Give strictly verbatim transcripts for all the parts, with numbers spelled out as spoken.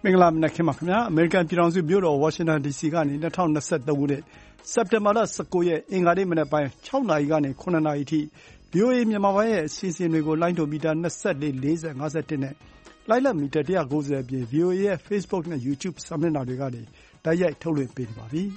မင်္ဂလာမနက်ခင်းပါခင်ဗျာအမေရိကန်ပြည်ထောင်စုမြို့တော်ဝါရှင်တန်ဒီစီကနေ၂၀၂၃ခုနှစ်စက်တင်ဘာလ၁၉ရက်အင်္ဂါနေ့မနက်ပိုင်း၆နာရီကနေ၇နာရီထိ ဗွီအိုအေမြန်မာပိုင်းရဲ့အစီအစဉ်တွေကိုလိုင်းဒိုမီတာ၂၄ ၄၀ ၅၁နဲ့လိုင်းလတ်မီတာ၁၉၀အပြင် ဗွီအိုအေရဲ့ Facebook နဲ့ YouTube စာမျက်နှာတွေကနေတိုက်ရိုက်ထုတ်လွှင့်ပေးနေပါပြီ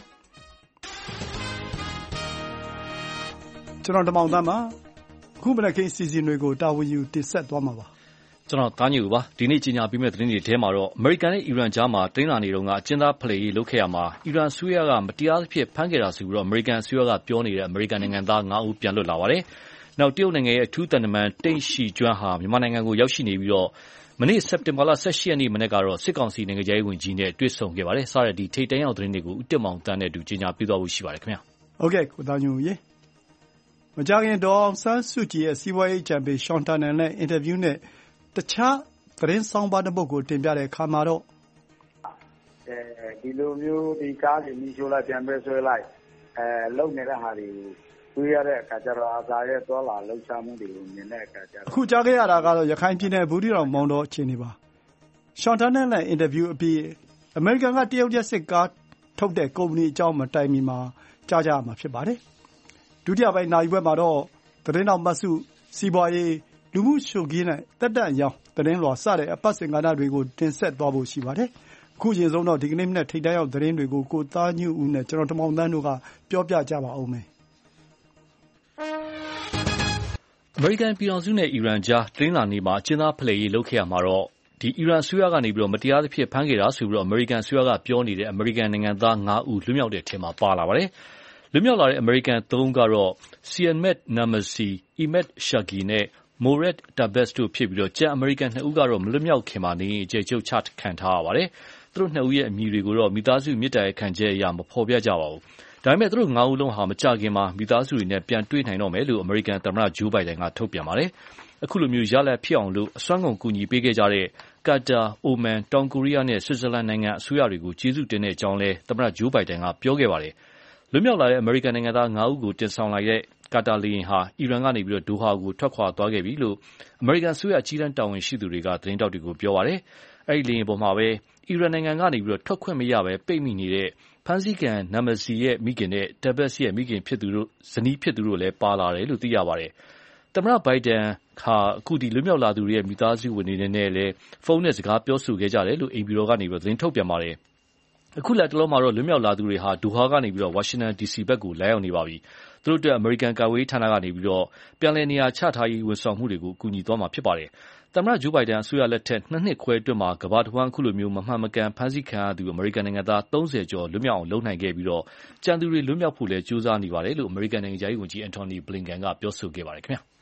ကျွန်တော်တမောင်သားပါအခုမနက်ခင်းအစီအစဉ်တွေကိုတာဝန်ယူတင်ဆက်သွားမှာပါကျွန်တော်သားညူပါဒီနေ့ကြီးညာပြီးမဲ့သတင်းတွေထဲမှာတော့အမေရိကန်နဲ့အီရန်ကြားမှာတင်းလာနေတော့ကအကျဉ်းသားဖလှယ်ရေးလုပ်ခဲ့ရမှာအီရန်ဆွေးရကမတရားသဖြင့်ဖမ်းခဲ့တာဆိုပြီးတော့အမေရိကန်ဆွေးရကပြောနေတဲ့အမေရိကန်နိုင်ငံသား၅ဦးပြန်လွတ်လာပါတယ်။နောက်တရုတ်နိုင်ငံရဲ့အထူးတန်တမန်တိန့်ရှီကျွမ်းဟာမြန်မာနိုင်ငံကိုရောက်ရှိနေပြီးတော့မနေ့စက်တင်ဘာလ၁၈ရက်နေ့မနေ့ကတော့စစ်ကောင်စီနိုင်ငံရေးဝန်ကြီးနဲ့တွေ့ဆုံခဲ့ပါတယ်။စတဲ့ဒီထိတ်တန့်ရောက်သတင်းတွေကိုဦးတက်မောင်တန်းနဲ့အတူကြီးညာပြသွားဖို့ရှိပါတယ်ခင်ဗျာ။ဟုတ်ကဲ့ကိုသားညူရေမကြခင်ဒေါ်အောင်ဆန်းစုကြည်ရဲ့စီးပွားရေးအကြံပေးရှောင်းတန်နန်နဲ့အင်တာဗျူးနဲ့တခြားသတင်းဆောင်ပါတဲ့ပုဂ္ဂိုလ်တင်ပြတဲ့အခါမှာတော့အဲဒီလိုမျိုးဒီကားတွေမိရှိုးလိုက်ပြန်ပဲဆွဲလိုက်အဲလုံနေတဲ့ဟာတွေတွေ့ရတဲ့အခါကျတော့အာသာရဲ့သွားလာလှုပ်ရှားမှုတွေကိုမြင်တဲ့အခါကျတော့အခုကြားခဲ့ရတာကတော့ရခိုင်ပြည်နယ်ဘူးတီတော်မောင်တော်အခြေအနေပါရှောင်းတန်နန်နဲ့အင်တာဗျူးအပြီးအမေရိကန်ကတရုတ်ရက်စစ်ကားထုတ်တဲ့ကုမ္ပဏီအကြောင်းမတိုင်မီမှာကြားကြရမှာဖြစ်ပါတယ်ဒုတိယပိုင်းနိုင်ဘက်မှာတော့သတင်းတော်မတ်စုစီးပွားရေးလူမှုရှုပ်ခင်းနဲ့တက်တက်ရောင်သတင်းလွှာစတဲ့အပတ်စဉ်ကဏ္ဍတွေကိုတင်ဆက်သွားဖို့ရှိပါတယ်။အခုရင်ဆုံးတော့ဒီကနေ့မနေ့ထိတ်တန့်ရောက်သတင်းတွေကိုကိုသားညွန့်ဦးနဲ့ကျွန်တော်တမောင်တန်းတို့ကပြောပြကြပါဦးမယ်။အမေရိကန်ပြည်ထောင်စုနဲ့အီရန်ကြားတင်းလာနေမှာအကျဉ်းသားဖလှယ်ရေးလုပ်ခဲ့ရမှာတော့ဒီအီရန်ဆွေးရကနေပြီးတော့မတရားသဖြင့်ဖမ်းခဲ့တာဆိုပြီးတော့အမေရိကန်ဆွေးရကပြောနေတဲ့အမေရိကန်နိုင်ငံသား၅ဦးလွတ်မြောက်တဲ့အထက်မှာပါလာပါတယ်။လွတ်မြောက်လာတဲ့အမေရိကန်၃ဦးကတော့ Siamet Namazi, Emad Shagi နဲ့ Morad Tabas တို့ဖြစ်ပြီးတော့ကျန်အမေရိကန်နှစ်ဦးကတော့မလွတ်မြောက်ခင်မှာနေအကျယ်ချုပ်ချခံထားရပါတယ်။သူတို့နှစ်ဦးရဲ့အမည်တွေကိုတော့မိသားစုမြစ်တာရဲ့ခံချက်အရမဖော်ပြကြပါဘူး။ဒါပေမဲ့သူတို့၅ဦးလုံးဟာမကြခင်မှာမိသားစုတွေနဲ့ပြန်တွေ့နိုင်တော့မယ်လို့အမေရိကန်သမ္မတဂျိုးဘိုင်ဒန်ကထုတ်ပြန်ပါတယ်။အခုလိုမျိုးရလဒ်ဖြစ်အောင်လို့အစွမ်းကုန်ကူညီပေးခဲ့ကြတဲ့ကာတာ၊အိုမန်၊တောင်ကိုရီးယားနဲ့ဆွစ်ဇာလန်နိုင်ငံအစိုးရတွေကိုကျေးဇူးတင်တဲ့အကြောင်းလည်းသမ္မတဂျိုးဘိုင်ဒန်ကပြောခဲ့ပါတယ်။လွတ်မြောက်လာတဲ့အမေရိကန်နိုင်ငံသား၅ဦးကိုတင်ဆောင်လိုက်တဲ့ကာတာလေယာဉ်ဟာအီရန်ကနေပြီးတော့ဒိုဟာကိုထွက်ခွာသွားခဲ့ပြီလို့အမေရိကန်အစိုးရအကြီးတန်းတာဝန်ရှိသူတွေကသတင်းတောက်တွေကိုပြောပါတယ်။အဲဒီလေယာဉ်ပေါ်မှာပဲအီရန်နိုင်ငံကနေပြီးတော့ထွက်ခွင့်မရပဲပိတ်မိနေတဲ့ဖမ်းဆီးခံနာမစီရဲ့မိခင်နဲ့တဘတ်ရဲ့မိခင်ဖြစ်သူတို့ဇနီးဖြစ်သူတို့လည်းပါလာတယ်လို့သိရပါတယ်။သမ္မတဘိုင်ဒန်ဟာအခုဒီလွတ်မြောက်လာသူတွေရဲ့မိသားစုဝင်တွေနဲ့လည်းဖုန်းနဲ့စကားပြောဆိုခဲ့ကြတယ်လို့အိမ်ဖြူတော်ကနေပြီးတော့သတင်းထုတ်ပြန်ပါတယ်။အခုလက်တလုံးမှာတော့လွတ်မြောက်လာသူတွေဟာဒိုဟာကနေပြီးတော့ဝါရှင်တန်ဒီစီဘက်ကိုလာရောက်နေပါပြီ။သူတို့အတွက်အမေရိကန်ကာကွယ်ရေးဌာနကနေပြီးတော့ပြန်လည်နေရာချထားရေးဝန်ဆောင်မှုတွေကိုကူညီသွားမှာဖြစ်ပါတယ်။သမ္မတဂျိုးဘိုင်ဒန်အစိုးရလက်ထက်နှစ်နှစ်ခွဲအတွင်းမှာကမ္ဘာတဝန်းအခုလိုမျိုးမမှန်မကန်ဖမ်းဆီးခံရသူအမေရိကန်နိုင်ငံသား၃၀ကျော်လွတ်မြောက်အောင်လုပ်နိုင်ခဲ့ပြီးတော့ကြံသူတွေလွတ်မြောက်ဖို့လည်းကြိုးစားနေပါတယ်လို့အမေရိကန်နိုင်ငံခြားရေးဝန်ကြီးအန်တိုနီဘလင်ကန်ကပြောဆိုခဲ့ပါတယ်ခင်ဗျာ။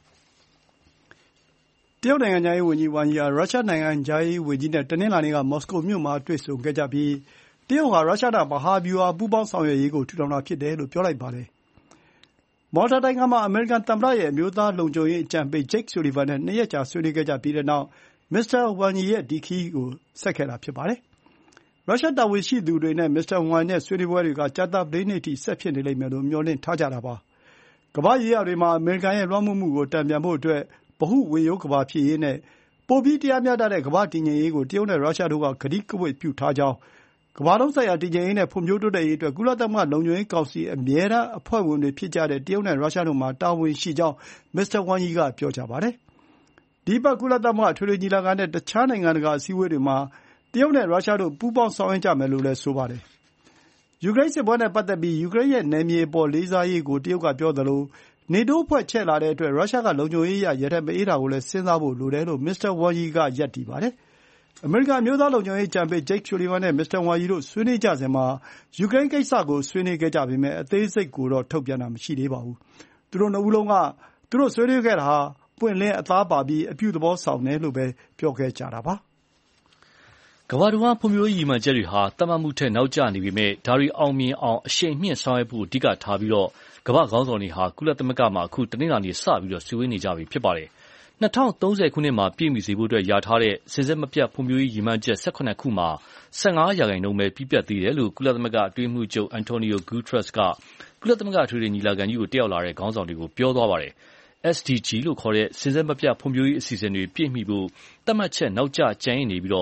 တရုတ်နိုင်ငံခြားရေးဝန်ကြီးဝမ်ယီဟာရုရှားနိုင်ငံခြားရေးဝန်ကြီးနဲ့တနင်္လာနေ့ကမော်စကိုမြို့မှာတွေ့ဆုံခဲ့ကြပြီးတရုတ်ဟာရုရှားနဲ့မဟာဗျူဟာပူးပေါင်းဆောင်ရွက်ရေးကိုထူထောင်တာဖြစ်တယ်လို့ပြောလိုက်ပါတယ်။မော်တာနိုင်ငံမှာအမေရိကန်သမ္မတရဲ့အမျိုးသားလုံခြုံရေးအကြံပေးဂျိတ်ဆူလီဗန်နဲ့နှစ်ရက်ကြာဆွေးနွေးခဲ့ကြပြီးတဲ့နောက်မစ္စတာဝမ်ယီရဲ့ဒီခရီးကိုဆက်ခဲ့တာဖြစ်ပါတယ်။ရုရှားတာဝန်ရှိသူတွေနဲ့မစ္စတာဝမ်နဲ့ဆွေးနွေးပွဲတွေကကြာသပတေးနေ့ထိဆက်ဖြစ်နေလိမ့်မယ်လို့မျှော်လင့်ထားကြတာပါ။ကမ္ဘာ့ရေးရာတွေမှာအမေရိကန်ရဲ့လွှမ်းမိုးမှုကိုတန်ပြန်ဖို့အတွက်ဗဟုဝေရိုးကမ္ဘာဖြစ်ရေးနဲ့ပိုပြီးတရားမျှတတဲ့ကမ္ဘာ့တည်ငြိမ်ရေးကိုတရုတ်နဲ့ရုရှားတို့ကကတိကဝတ်ပြုထားကြောင်းကမ္ဘာလုံးဆိုင်ရာတည်ငြိမ်ရေးနဲ့ဖွံ့ဖြိုးတိုးတက်ရေးအတွက်ကုလသမဂ္ဂလုံခြုံရေးကောင်စီအမြဲတမ်းအဖွဲ့ဝင်တွေဖြစ်ကြတဲ့တရုတ်နဲ့ရုရှားတို့မှာတာဝန်ရှိကြောင်းမစ္စတာဝမ်ယီကပြောကြားပါတယ်။ဒီအပတ်ကုလသမဂ္ဂအထွေထွေညီလာခံနဲ့တခြားနိုင်ငံတကာအစည်းအဝေးတွေမှာတရုတ်နဲ့ရုရှားတို့ပူးပေါင်းဆောင်ရွက်ကြမယ်လို့လည်းဆိုပါတယ်။ယူကရိန်းစစ်ပွဲနဲ့ပတ်သက်ပြီးယူကရိန်းရဲ့နယ်မြေအပေါ်လေးစားရေးကိုတရုတ်ကပြောသလိုနေတိုးအဖွဲ့ချဲ့လာတဲ့အတွက်ရုရှားကလုံခြုံရေးအရရတက်မအေးတာကိုလည်းစဉ်းစားဖို့လိုတယ်လို့မစ္စတာဝမ်ယီကရပ်တည်ပါတယ်။အမေရိကန်အမျိုးသားလုံခြုံရေးအကြံပေးဂျိတ်ဆူလီဗန်နဲ့မစ္စတာဝမ်ယီတို့ဆွေးနွေးကြစဉ်မှာယူကရိန်းကိစ္စကိုဆွေးနွေးခဲ့ကြပေမဲ့အသေးစိတ်ကိုတော့ထုတ်ပြန်တာမရှိသေးပါဘူး။သူတို့နှစ်ဦးလုံးကသူတို့ဆွေးနွေးခဲ့တာဟာပွင့်လင်းအသားပါပြီးအပြုသဘောဆောင်တယ်လို့ပဲပြောခဲ့ကြတာပါ။ကမ္ဘာတဝန်းဖွံ့ဖြိုးရေးရည်မှန်းချက်တွေဟာသတ်မှတ်မှုထက်နောက်ကျနေပေမဲ့ဒါတွေအောင်မြင်အောင်အရှိန်မြှင့်ဆောင်ရွက်ဖို့အဓိကထားပြီးတော့ကမ္ဘာခေါင်းဆောင်တွေဟာကုလသမဂ္ဂမှာအခုတနင်္လာနေ့စပြီးတော့ဆွေးနွေးနေကြပြီဖြစ်ပါတယ်။၂၀၃၀ခုနှစ်မှာပြည့်မီစေဖို့အတွက်ယာထားတဲ့စဉ်ဆက်မပြတ်ဖွံ့ဖြိုးရေးရည်မှန်းချက်၁၇ခုမှာ၁၅ရာခိုင်နှုန်းပဲပြည့်ပြတ်သေးတယ်လို့ကုလသမဂ္ဂအတွင်းရေးမှူးချုပ်အန်တိုနီယိုဂူးထရက်စ်ကကုလသမဂ္ဂအထွေထွေညီလာခံကြီးကိုတက်ရောက်လာတဲ့ခေါင်းဆောင်တွေကိုပြောသွားပါတယ်။ S D G လို့ခေါ်တဲ့စဉ်ဆက်မပြတ်ဖွံ့ဖြိုးရေးအစီအစဉ်တွေပြည့်မီဖို့သတ်မှတ်ချက်နောက်ကျကျန်ရစ်နေပြီးတော့ဒါ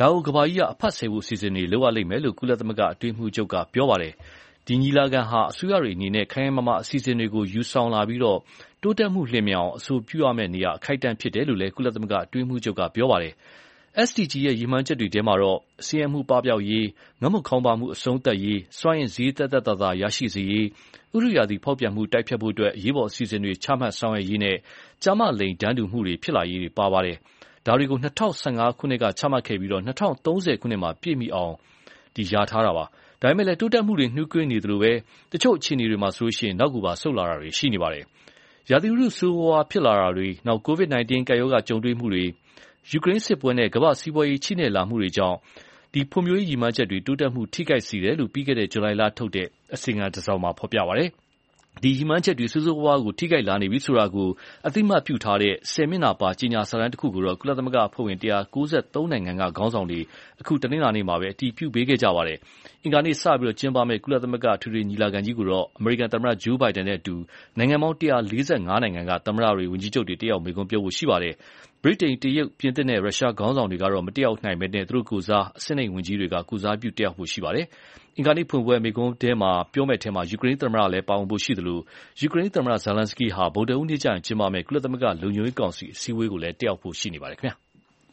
ဒါကိုကမ္ဘာကြီးကအဖတ်ဆယ်ဖို့အစီအစဉ်တွေလုပ်ရလိမ့်မယ်လို့ကုလသမဂ္ဂအတွင်းရေးမှူးချုပ်ကပြောပါတယ်။ဒီညီလာခံဟာအစိုးရတွေအနေနဲ့ခိုင်ခိုင်မာမာအစီအစဉ်တွေကိုယူဆောင်လာပြီးတော့တိုးတက်မှုလျင်မြန်အောင်အဆိုပြုရမယ့်နေရာအခိုက်အတန့်ဖြစ်တယ်လို့လည်းကုလသမဂ္ဂအတွင်းရေးမှူးချုပ်ကပြောပါတယ်။ S D G ရဲ့ရည်မှန်းချက်တွေထဲမှာတော့ဆင်းရဲမှုပပျောက်ရေး၊ငတ်မွတ်ခေါင်းပါမှုအဆုံးသတ်ရေး၊စွမ်းအင်ဈေးသက်သက်သာသာရရှိစေရေး၊ဥတုရာသီဖောက်ပြန်မှုတိုက်ဖျက်ဖို့အတွက်အရေးပေါ်အစီအစဉ်တွေချမှတ်ဆောင်ရွက်ရေးနဲ့ကျားမလိန်တန်းတူမှုတွေဖြစ်လာရေးတွေပါပါတယ်။ဒါတွေကို၂၀၁၅ခုနှစ်ကချမှတ်ခဲ့ပြီးတော့၂၀၃၀ခုနှစ်မှာပြည့်မီအောင်ရထားတာပါ။ဒါပေမဲ့လည်းတိုးတက်မှုတွေနှေးကွေးနေသလိုပဲတချို့အခြေအနေတွေမှာဆိုရင်နောက်ကူပါဆုတ်လာတာတွေရှိနေပါတယ်။ရာသီဥတုဆိုးဝါးဖြစ်လာတာတွေနောက်ကိုဗစ် 19 ကပ်ရောဂါကြုံတွေ့မှုတွေယူကရိန်းစစ်ပွဲနဲ့ကမ္ဘာ့စီးပွားရေးချိနဲ့လာမှုတွေကြောင့်ဒီဖွံ့ဖြိုးရေးရည်မှန်းချက်တွေတိုးတက်မှုထိခိုက်စေတယ်လို့ပြီးခဲ့တဲ့ဇူလိုင်လထုတ်တဲ့အစီရင်ခံစာတစ်စောင်မှာဖော်ပြပါတယ်။ဒီရည်မှန်းချက်တွေဆိုးဆိုးဝါးဝါးကိုထိခိုက်လာနေပြီဆိုတာကိုအသိမှတ်ပြုထားတဲ့ဆယ်မျက်နှာပါကြေညာစာတမ်းတစ်ခုကိုတော့ကုလသမဂ္ဂအဖွဲ့ဝင်၁၉၃နိုင်ငံကခေါင်းဆောင်တွေအခုတနင်္လာနေ့မှာပဲအတည်ပြုပေးခဲ့ကြပါတယ်။အင်္ဂါနေ့စပြီးကျင်းပမယ့်ကုလသမဂ္ဂထွေထွေညီလာခံကြီးကိုတော့အမေရိကန်သမ္မတဂျိုးဘိုင်ဒန်နဲ့အတူနိုင်ငံပေါင်း၁၄၅နိုင်ငံကသမ္မတတွေဝန်ကြီးချုပ်တွေတက်ရောက်မိန့်ခွန်းပြောဖို့ရှိပါတယ်။ဗြိတိန်၊တရုတ်၊ပြင်သစ်နဲ့ရုရှားခေါင်းဆောင်တွေကတော့မတက်ရောက်နိုင်ဘဲနဲ့သူတို့ကိုယ်စားအဆင့်နိမ့်ဝန်ကြီးတွေကကိုယ်စားပြုတက်ရောက်ဖို့ရှိပါတယ်။အင်္ဂါနေ့ဖွင့်ပွဲမိန့်ခွန်းထဲမှာပြောမယ့်ထဲမှာယူကရိန်းသမ္မတလည်းပါဝင်ဖို့ရှိသလိုယူကရိန်းသမ္မတဇာလန်စကီဟာဗုဒ္ဓဟူးနေ့ကျရင်ကျင်းပမယ့်ကုလသမဂ္ဂလုံခြုံရေးကောင်စီအစည်းအဝေးကိုလည်းတက်ရောက်ဖို့ရှိနေပါတယ်ခင်ဗျာ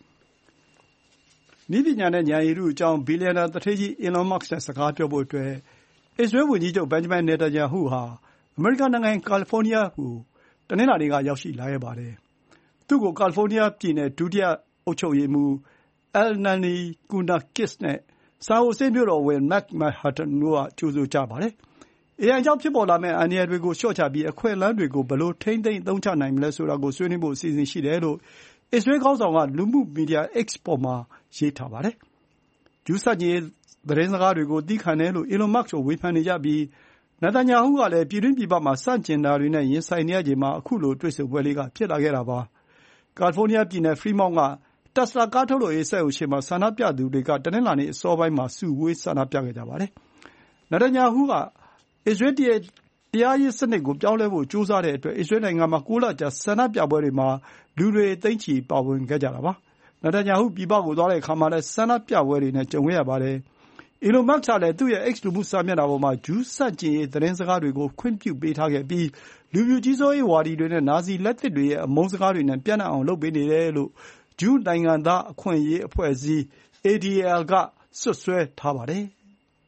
။နည်းပညာနဲ့ဉာဏ်ရည်တုအကြောင်းဘီလီယံနာသူဌေးကြီး Elon Musk နဲ့စကားပြောဖို့အတွက်အစ္စရေးဝန်ကြီးချုပ် Benjamin Netanyahu ဟာအမေရိကန်နိုင်ငံကယ်လီဖိုးနီးယားကိုတနင်္လာနေ့ကရောက်ရှိလာခဲ့ပါတယ်။သူ့ကိုကယ်လီဖိုးနီးယားပြည်နယ်ဒုတိယအုပ်ချုပ်ရေးမှူး Elneny Kunakis နဲ့ဆန်ဟိုဆေးမြို့တော်ဝန် Mike Manhattan တို့ကကြိုဆိုကြပါတယ်။ အေအိုင် ကြောင့်ဖြစ်ပေါ်လာမယ့်အန္တရာယ်တွေကိုလျှော့ချပြီးအခွင့်အလမ်းတွေကိုဘယ်လိုထိန်းသိမ်းအသုံးချနိုင်မလဲဆိုတာကိုဆွေးနွေးဖို့အစီအစဉ်ရှိတယ်လို့အစ္စရေးခေါင်းဆောင်ကလူမှုမီဒီယာ X ပေါ်မှာရေးထားပါတယ်။ဂျူးဆန့်ကျင်ရေးသတင်းစကားတွေကိုသည်းခံတယ်လို့ Elon Musk ကိုဝေဖန်နေကြပြီး Netanyahu ကလည်းပြည်တွင်းပြည်ပမှာဆန့်ကျင်တာတွေနဲ့ရင်ဆိုင်နေရချိန်မှာခုလိုတွေ့ဆုံပွဲလေးကဖြစ်လာခဲ့တာပါ။ကယ်လီဖိုးနီးယားပြည်နယ် Fremont က Tesla ကားထုတ်လုပ်ရေးစက်ရုံရှေ့မှာဆန္ဒပြသူတွေကတနင်္လာနေ့အစောပိုင်းမှာစုဝေးဆန္ဒပြခဲ့ကြပါတယ်။ Netanyahu ကအစ္စရေးတရားရေးစနစ်ကိုပြောင်းလဲဖို့ကြိုးစားတဲ့အတွက်အစ္စရေးနိုင်ငံမှာကိုးလကြာဆန္ဒပြပွဲတွေမှာလူတွေသိန်းချီပါဝင်ခဲ့ကြတာပါ။ Netanyahu ပြည်ပကိုသွားတဲ့အခါမှာလည်းဆန္ဒပြပွဲတွေနဲ့ကြုံခဲ့ရပါတယ်။ Elon Musk ကလည်းသူ့ရဲ့ X လူမှုစာမျက်နှာပေါ်မှာဂျူးဆန့်ကျင်ရေးသတင်းစကားတွေကိုခွင့်ပြုပေးထားခဲ့ပြီးလူဖြူကြီးစိုးရေးဝါဒီတွေနဲ့နာဇီလက်သစ်တွေရဲ့အမုန်းစကားတွေနဲ့ပျံ့နှံ့အောင်လုပ်ပေးနေတယ်လို့ဂျူးနိုင်ငံသားအခွင့်အရေးအဖွဲ့အစည်း A D L ကစွပ်စွဲထားပါတယ်။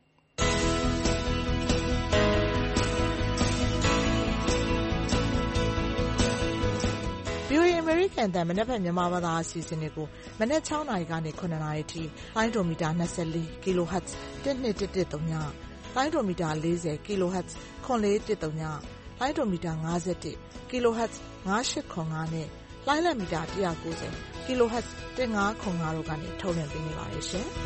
ဗွီအိုအေအမေရိကန်အသံမနက်ဖြန်မြန်မာဘာသာအစီအစဉ်တွေကိုမနက်၆နာရီကနေ၇နာရီထိလိုင်းဒိုမီတာ၂၄ kHz ၁၂၁၁၃ညလိုင်းဒိုမီတာ၄၀ kHz ခွန်လေး၁၃ညလိုင်းဒိုမီတာ၅၁ kHz ၅၈၇၅နဲ့လိုင်းလက်မီတာ၁၉၀ kHz ၁၅၇၅တို့ကနေထုတ်လွှင့်ပေးနေပါတယ်ရှင်။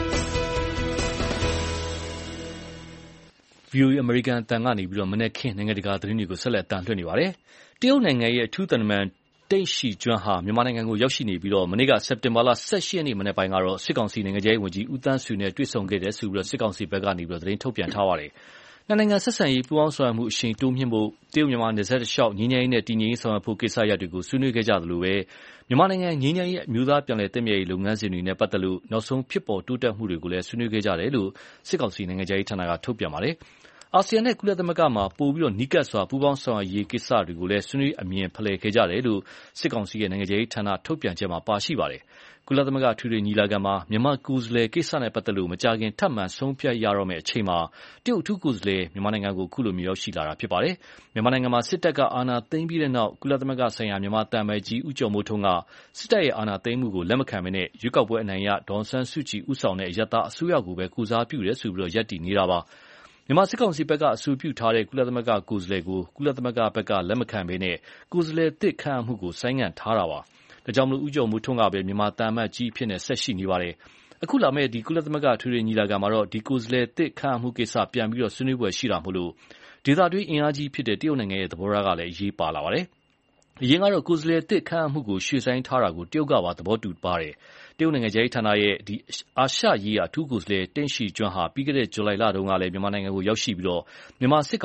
ဗွီအိုအေအမေရိကန်အသံကနေပြီးတော့မနက်ခင်းနိုင်ငံတကာသတင်းတွေကိုဆက်လက်တန်လှည့်နေပါတယ်။တရုတ်နိုင်ငံရဲ့အထူးသံတမန်တိန့်ရှီကျွန်းဟာမြန်မာနိုင်ငံကိုရောက်ရှိနေပြီးတော့မနေ့ကစက်တင်ဘာလ၁၈ရက်နေ့မနက်ပိုင်းကတော့စစ်ကောင်စီနိုင်ငံခြားရေးဝန်ကြီးဦးသန်းဆွေနဲ့တွေ့ဆုံခဲ့တယ်ဆိုပြီးတော့စစ်ကောင်စီဘက်ကနေပြီးတော့သတင်းထုတ်ပြန်ထားပါတယ်။နှစ်နိုင်ငံဆက်ဆံရေးပူးပေါင်းဆောင်ရွက်မှုအရှိန်တိုးမြှင့်ဖို့တရုတ်မြန်မာနယ်စပ်တစ်လျှောက်ငြိမ်းချမ်းရေးနဲ့တည်ငြိမ်ရေးဆောင်ရွက်ဖို့ကိစ္စရပ်တွေကိုဆွေးနွေးခဲ့ကြသလိုပဲမြန်မာနိုင်ငံငြိမ်းချမ်းရေးအမျိုးသားပြန်လည်တည်မြဲရေးလုပ်ငန်းစဉ်တွေနဲ့ပတ်သက်လို့နောက်ဆုံးဖြစ်ပေါ်တိုးတက်မှုတွေကိုလည်းဆွေးနွေးခဲ့ကြတယ်လို့စစ်ကောင်စီနိုင်ငံခြားရေးဌာနကထုတ်ပြန်ပါတယ်။အာဆီယံနဲ့ကုလသမဂ္ဂမှာပိုပြီးတော့နီးကပ်စွာပူးပေါင်းဆောင်ရွက်ရေးကိစ္စတွေကိုလည်းဆွေးနွေးအမြင်ဖလှယ်ခဲ့ကြတယ်လို့စစ်ကောင်စီရဲ့နိုင်ငံခြားရေးဌာနထုတ်ပြန်ချက်မှာပါရှိပါတယ်။ကုလသမဂ္ဂထွေထွေညီလာခံမှာမြန်မာကိုယ်စားလှယ်ကိစ္စနဲ့ပတ်သက်လို့မကြာခင်ထပ်မံဆုံးဖြတ်ရတော့မယ့်အချိန်မှာတရုတ်အထူးကိုယ်စားလှယ်မြန်မာနိုင်ငံကိုခုလိုမျိုးရောက်ရှိလာတာဖြစ်ပါတယ်။မြန်မာနိုင်ငံမှာစစ်တပ်ကအာဏာသိမ်းပြီးတဲ့နောက်ကုလသမဂ္ဂဆိုင်ရာမြန်မာတမန်ကြီးဦးကျော်မိုးထွန်းကစစ်တပ်ရဲ့အာဏာသိမ်းမှုကိုလက်မခံဘဲနဲ့ရွေးကောက်ပွဲအနိုင်ရဒေါ်အောင်ဆန်းစုကြည်ဦးဆောင်တဲ့အရပ်သားအစိုးရကိုပဲကိုစားပြုတယ်ဆိုပြီးတော့ရပ်တည်နေတာပါ။မြန်မာစစ်ကောင်စီဘက်ကအဆိုပြုထားတဲ့ကုလသမဂ္ဂကိုယ်စားလှယ်ကိုကုလသမဂ္ဂဘက်ကလက်မခံဘဲနဲ့ကိုယ်စားလှယ်သစ်ခန့်အပ်မှုကိုဆိုင်းငံ့ထားတာပါ။ဒါကြောင့်မလို့ဦးကျော်မိုးထွန်းကပဲမြန်မာတမန်ကြီးအဖြစ်နဲ့ဆက်ရှိနေပါတယ်။အခုလာမယ့်ဒီကုလသမဂ္ဂထွေထွေညီလာခံမှာတော့ဒီကိုယ်စားလှယ်သစ်ခန့်အပ်မှုကိစ္စပြန်ပြီးတော့ဆွေးနွေးပွဲရှိတာမို့လို့ဒေသတွင်းအင်အားကြီးဖြစ်တဲ့တရုတ်နိုင်ငံရဲ့သဘောထားကလည်းအရေးပါလာပါတယ်။အရင်ကတော့ကိုယ်စားလှယ်သစ်ခန့်အပ်မှုကိုရွှေ့ဆိုင်းထားတာကိုတရုတ်ကပါသဘောတူပါတယ်။တရုတ်နိုင်ငံခြားရေးဌာနရဲ့ဒီအာရှရေးအထူးကိုယ်စားလှယ်တိန့်ရှီကျွန်းဟာပြီးခဲ့တဲ့ဇူလိုင်လတုန်းကလည်းမြန်မာနိုင်ငံကိုရောက်ရှိပြီးတော့မြန်မာစစ်ကောင်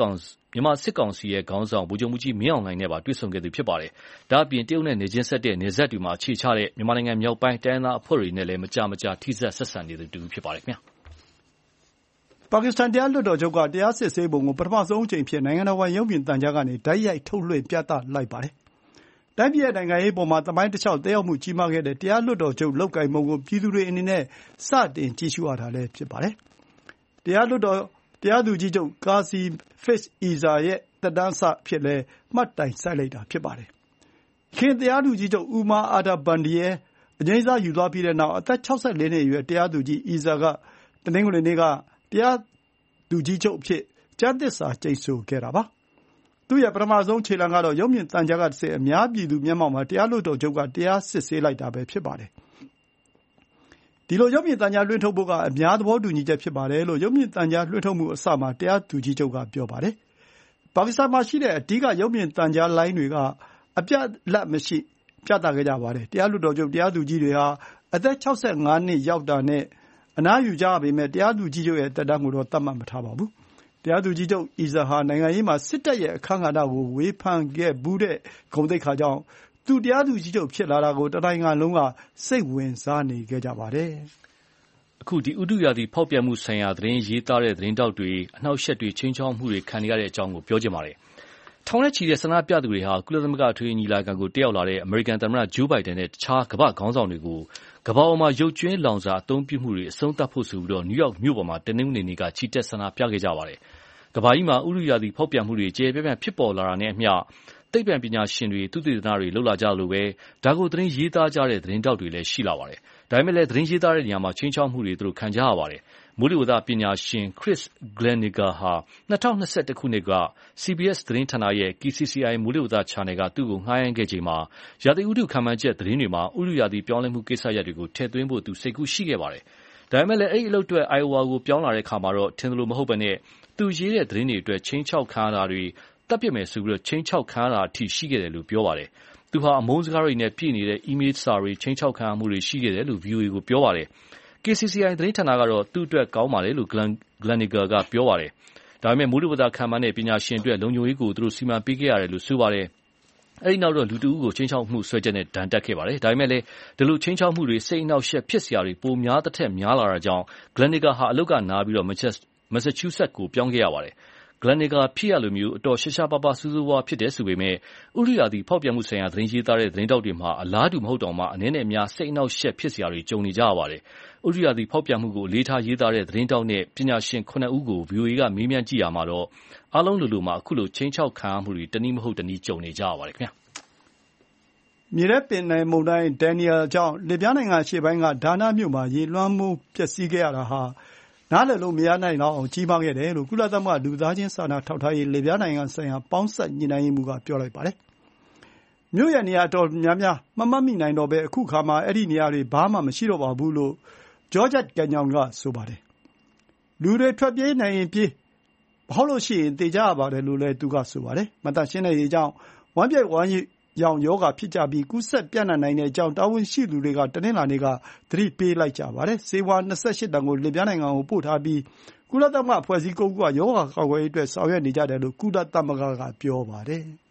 မြန်မာစစ်ကောင်စီရဲ့ခေါင်းဆောင်ဗိုလ်ချုပ်မှူးကြီးမင်းအောင်လှိုင်နဲ့ပါတွေ့ဆုံခဲ့သူဖြစ်ပါတယ်။ဒါအပြင်တရုတ်နဲ့နေချင်းဆက်တဲ့နေဆက်တွေမှာအခြေချတဲ့မြန်မာနိုင်ငံမြောက်ပိုင်းတိုင်းသားအဖွဲ့တွေနဲ့လည်းမကြာမကြာထိစပ်ဆက်ဆံနေသူတူဖြစ်ပါတယ်ခင်ဗျာ။ပါကစ္စတန်တရားလွှတ်တော်ချုပ်ကတရားစစ်ဆေးပုံကိုပထမဆုံးအကြိမ်ဖြစ်နိုင်ငံတော်ဝန်ရုပ်မြင်သံကြားကနေတိုက်ရိုက်ထုတ်လွှင့်ပြသလိုက်ပါတယ်။တိုင်းပြည်ရဲ့နိုင်ငံရေးပေါ်မှာသမိုင်းတစ်လျှောက်သက်ရောက်မှုကြီးမားခဲ့တဲ့တရားလွှတ်တော်ချုပ်လုပ်ကိုင်ပုံကိုပြည်သူတွေအနေနဲ့စတင်ကြည့်ရှုရတာလည်းဖြစ်ပါတယ်။တရားလွှတ်တော်တရားသူကြီးချုပ်ကာစီဖစ်အီဇာရဲ့သက်တမ်းစဖြစ်လဲမှတ်တိုင်စိုက်လိုက်တာဖြစ်ပါတယ်။ခင်တရားသူကြီးချုပ်ဦးမာအာဒါဘန်ဒီရဲ့အငြိမ်းစားယူသွားပြီးတဲ့နောက်အသက်၆၄နှစ်အရွယ်တရားသူကြီးအီဇာကတနင်္ဂနွေနေ့ကတရားသူကြီးချုပ်အဖြစ်ကျမ်းသစ္စာကျိန်ဆိုခဲ့တာပါ။သူ့ရဲ့ပထမဆုံးခြေလှမ်းကတော့ရုပ်မြင်သံကြားကတစ်ဆင့်အများပြည်သူမျက်မှောက်မှာတရားလွှတ်တော်ချုပ်ကတရားစစ်ဆေးလိုက်တာပဲဖြစ်ပါတယ်။ဒီလိုရုပ်မြင်သံကြားလွှင့်ထုတ်ဖို့ကအများသဘောတူညီချက်ဖြစ်ပါတယ်လို့ရုပ်မြင်သံကြားလွှင့်ထုတ်မှုအစမှာတရားသူကြီးချုပ်ကပြောပါတယ်။ပါကစ္စတန်မှာရှိတဲ့အဓိကရုပ်မြင်သံကြားလိုင်းတွေကအပြတ်အလတ်မရှိပြသခဲ့ကြပါတယ်။တရားလွှတ်တော်ချုပ်တရားသူကြီးတွေဟာအသက်၆၅နှစ်ရောက်တာနဲ့အနားယူကြရပေမဲ့တရားသူကြီးချုပ်ရဲ့သက်တမ်းကိုတော့သတ်မှတ်မထားပါဘူး။တရားသူကြီးချုပ်အီဇာဟာနိုင်ငံရေးမှာစစ်တပ်ရဲ့အခန်းကဏ္ဍကိုဝေဖန်ခဲ့ဘူးတဲ့ဂုဏ်သိက္ခာကြောင့်သူတရားသူကြီးချုပ်ဖြစ်လာတာကိုတနိုင်ငံလုံးကစိတ်ဝင်စားနေခဲ့ကြပါတယ်။အခုဒီဥတုရာသီဖောက်ပြန်မှုဆိုင်ရာသတင်းရေးသားတဲ့သတင်းတောက်တွေအနှောက်အယှက်တွေချင်းချောင်းမှုတွေခံရတဲ့အကြောင်းကိုပြောချင်ပါတယ်။ထောင်နဲ့ချီတဲ့ဆန္ဒပြသူတွေဟာကုလသမဂ္ဂအထွေထွေညီလာခံကိုတက်ရောက်လာတဲ့အမေရိကန်သမ္မတဂျိုးဘိုင်ဒန်နဲ့တခြားကမ္ဘာ့ခေါင်းဆောင်တွေကိုကမ္ဘာပေါ်မှာရုပ်ကြွင်းလောင်စာအသုံးပြုမှုတွေအဆုံးသတ်ဖို့ဆိုပြီးနယူးယောက်မြို့ပေါ်မှာတနင်္ဂနွေနေ့ကချီတက်ဆန္ဒပြခဲ့ကြပါတယ်။ကမ္ဘာကြီးမှာဥတုရာသီဖောက်ပြန်မှုတွေကျယ်ပြန့်ပြန့်ဖြစ်ပေါ်လာတာနဲ့အမျှသိပ္ပံပညာရှင်တွေသုတေသနတွေလုပ်လာကြလို့ပဲဒါကိုသတင်းရေးသားကြတဲ့သတင်းတောက်တွေလည်းရှိလာပါတယ်။ဒါပေမဲ့လည်းသတင်းရေးသားတဲ့နေရာမှာချင်းချောင်းမှုတွေသူတို့ခံကြရပါတယ်။မိုးလေဝသပညာရှင် Chris Gleniger ဟာ၂၀၂၁ခုနှစ်က စီဘီအက်စ် သတင်းဌာနရဲ့ ကီ စီ စီ အိုင် မိုးလေဝသ channel ကသူ့ကိုငှားရမ်းခဲ့ချိန်မှာရာသီဥတုခန့်မှန်းချက်သတင်းတွေမှာဥတုရာသီပြောင်းလဲမှုကိစ္စရပ်တွေကိုထည့်သွင်းဖို့သူစိတ်ကူးရှိခဲ့ပါတယ်။ဒါပေမဲ့လည်းအဲ့ဒီအလုပ်အတွက် Iowa ကိုပြောင်းလာတဲ့အခါမှာတော့ထင်သလိုမဟုတ်ဘဲနဲ့သူရေးတဲ့သတင်းတွေအတွက်ချင်းချောက်ခံရတာတွေတပ်ပစ်မယ်ဆိုပြီးချင်းချောက်ခံရတာအထိရှိခဲ့တယ်လို့ပြောပါတယ်။သူဟာအမုန်းစကားတွေနဲ့ပြည့်နေတဲ့အီးမေးလ်စာတွေချင်းချောက်ခံရမှုတွေရှိခဲ့တယ်လို့ ဗွီအိုအေ ကိုပြောပါတယ်။ ကီ စီ စီ အိုင် သတင်းဌာနကတော့သူ့အတွက်ကောင်းပါတယ်လို့ Gleniger ကပြောပါတယ်။ဒါပေမဲ့မိုးလေဝသခန့်မှန်းတဲ့ပညာရှင်အတွက်လုံခြုံရေးကိုသူတို့စီမံပေးခဲ့ရတယ်လို့ဆိုပါတယ်။အဲဒီနောက်တော့လူတဦးကိုချင်းချောက်မှုဆွဲချက်နဲ့ဒဏ်တက်ခဲ့ပါတယ်။ဒါပေမဲ့လည်းဒီလိုချင်းချောက်မှုတွေစိတ်အနှောက်အယှက်ဖြစ်စရာတွေပိုများတဲ့ထက်များလာတာကြောင့် Gleniger ဟာအလုပ်ကနားပြီးတော့ Massachusetts ကိုပြောင်းခဲ့ရပါတယ်။ Gleniger ဖြစ်ရလိုမျိုးအတော်ရှားရှားပါးပါးစူးစူးဝါးဖြစ်တယ်ဆိုပေမဲ့ဥတုရာသီဖောက်ပြန်မှုဆိုင်ရာသတင်းရေးသားတဲ့သတင်းတောက်တွေမှာအလားတူမဟုတ်တော့မှအနည်းနဲ့အများစိတ်အနှောက်အယှက်ဖြစ်စရာတွေကြုံနေကြရပါတယ်။ဥတုရာသီဖောက်ပြန်မှုကိုအလေးထားရေးသားတဲ့သတင်းတောက်နဲ့ပညာရှင်ခုနှစ်ဦးကို ဗွီအိုအေ ကမေးမြန်းကြည့်ရမှာတော့အားလုံးလိုလိုမှာအခုလိုချင်းချောက်ခံရမှုတွေတနည်းမဟုတ်တနည်းကြုံနေကြရပါတယ်ခင်ဗျာ။မြေထဲပင်လယ်မုန်တိုင်းဒန်နီယယ်ကြောင့်လစ်ဗျားနိုင်ငံအရှေ့ပိုင်းကဒါနာမြို့မှာရေလွှမ်းမိုးပျက်စီးခဲ့ရတာဟာနားလည်လို့မရနိုင်တော့အောင်ကြီးမားခဲ့တယ်လို့ကုလသမဂ္ဂလူသားချင်းစာနာထောက်ထားရေးလစ်ဗျားနိုင်ငံဆိုင်ရာပေါင်းစပ်ညှိနှိုင်းရေးမှူးကပြောလိုက်ပါတယ်။မြို့ရဲ့နေရာအတော်များများမမှတ်မိနိုင်တော့ဘဲအခုခါမှာအဲ့ဒီနေရာတွေဘာမှမရှိတော့ပါဘူးလို့ဂျော့ဂျက်ကန်ညောင်ကဆိုပါတယ်။လူတွေထွက်ပြေးနိုင်ရင်ပြေးမဟုတ်လို့ရှိရင်သေကြရပါတယ်လို့လည်းသူကဆိုပါတယ်။မသန့်ရှင်းတဲ့ရေကြောင့်ဝမ်းပြိုက်ဝမ်းရောင်ရောဂါဖြစ်ကြပြီးကူးစက်ပြန့်နှံ့နိုင်တဲ့အကြောင်းတာဝန်ရှိသူတွေကတနင်္လာနေ့ကသတိပေးလိုက်ကြပါတယ်။ဆေးဝါး၂၈တန်ကိုလစ်ဗျားနိုင်ငံကိုပို့ထားပြီးကုလသမဂ္ဂအဖွဲ့အစည်း၉ခုကရောဂါကာကွယ်ရေးအတွက်ဆောင်ရွက်နေကြတယ်လို့ကုလသမဂ္ဂကပြောပါတယ်။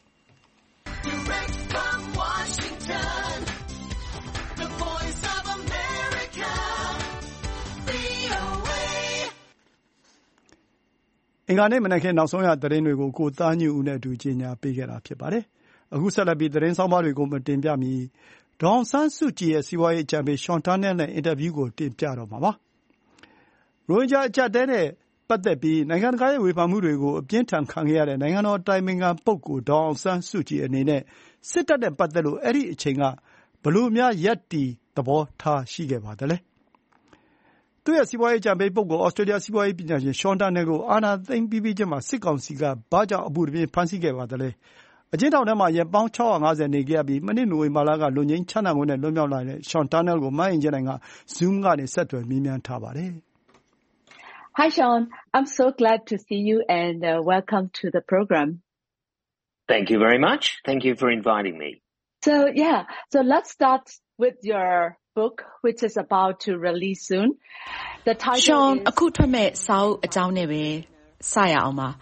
အင်္ဂါနေ့မနက်ခင်းနောက်ဆုံးရသတင်းတွေကိုကိုသားညွန့်ဦးနဲ့အတူကြီးညာပေးခဲ့တာဖြစ်ပါတယ်။အခုဆက်လက်ပြီးသတင်းဆောင်မတွေကိုမတင်ပြမီဒေါအောင်ဆန်းစုကြည်ရဲ့စီးပွားရေးအကြံပေးရှွန်တာနယ်နဲ့အင်တာဗျူးကိုတင်ပြတော့မှာပါ။ရိုဟင်ဂျာအကျပ်တဲနဲ့ပတ်သက်ပြီးနိုင်ငံတကာရဲ့ဝေဖန်မှုတွေကိုအပြင်းထန်ခံခဲ့ရတဲ့နိုင်ငံတော်အတိုင်ပင်ခံပုဂ္ဂိုလ်ဒေါအောင်ဆန်းစုကြည်အနေနဲ့စစ်တပ်နဲ့ပတ်သက်လို့အဲ့ဒီအချိန်ကဘလို့များရပ်တည်သဘောထားရှိခဲ့ပါသလဲ။သူ့ရဲ့စီးပွားရေးအကြံပေးပုဂ္ဂိုလ်ဩစတြေးလျစီးပွားရေးပညာရှင်ရှွန်တာနယ်ကိုအာဏာသိမ်းပြီးပြီးချင်းမှာစစ်ကောင်စီကဘာကြောင့်အပူတပြင်းဖမ်းဆီးခဲ့ပါသလဲ။အကျဉ်းထောင်ထဲမှာရက်ပေါင်း၆၅၀နေခဲ့ရပြီးမနှစ်နိုဝင်ဘာလကလွတ်ငြိမ်းချမ်းသာခွင့်နဲ့လွတ်မြောက်လာတဲ့ရှွန်တာနယ်ကိုမအင်ကြင်းနိုင်က Zoom ကနေဆက်သွယ်မေးမြန်းထားပါတယ်။ Hi Sean, I'm so glad to see you and uh, welcome to the program. Thank you very much. Thank you for inviting me. So yeah, so let's start with your book which is about to release soon. The title Sean, is အခုထွက်မဲ့စာအုပ်အကြောင်းနဲ့ပဲစရအောင်ပါ။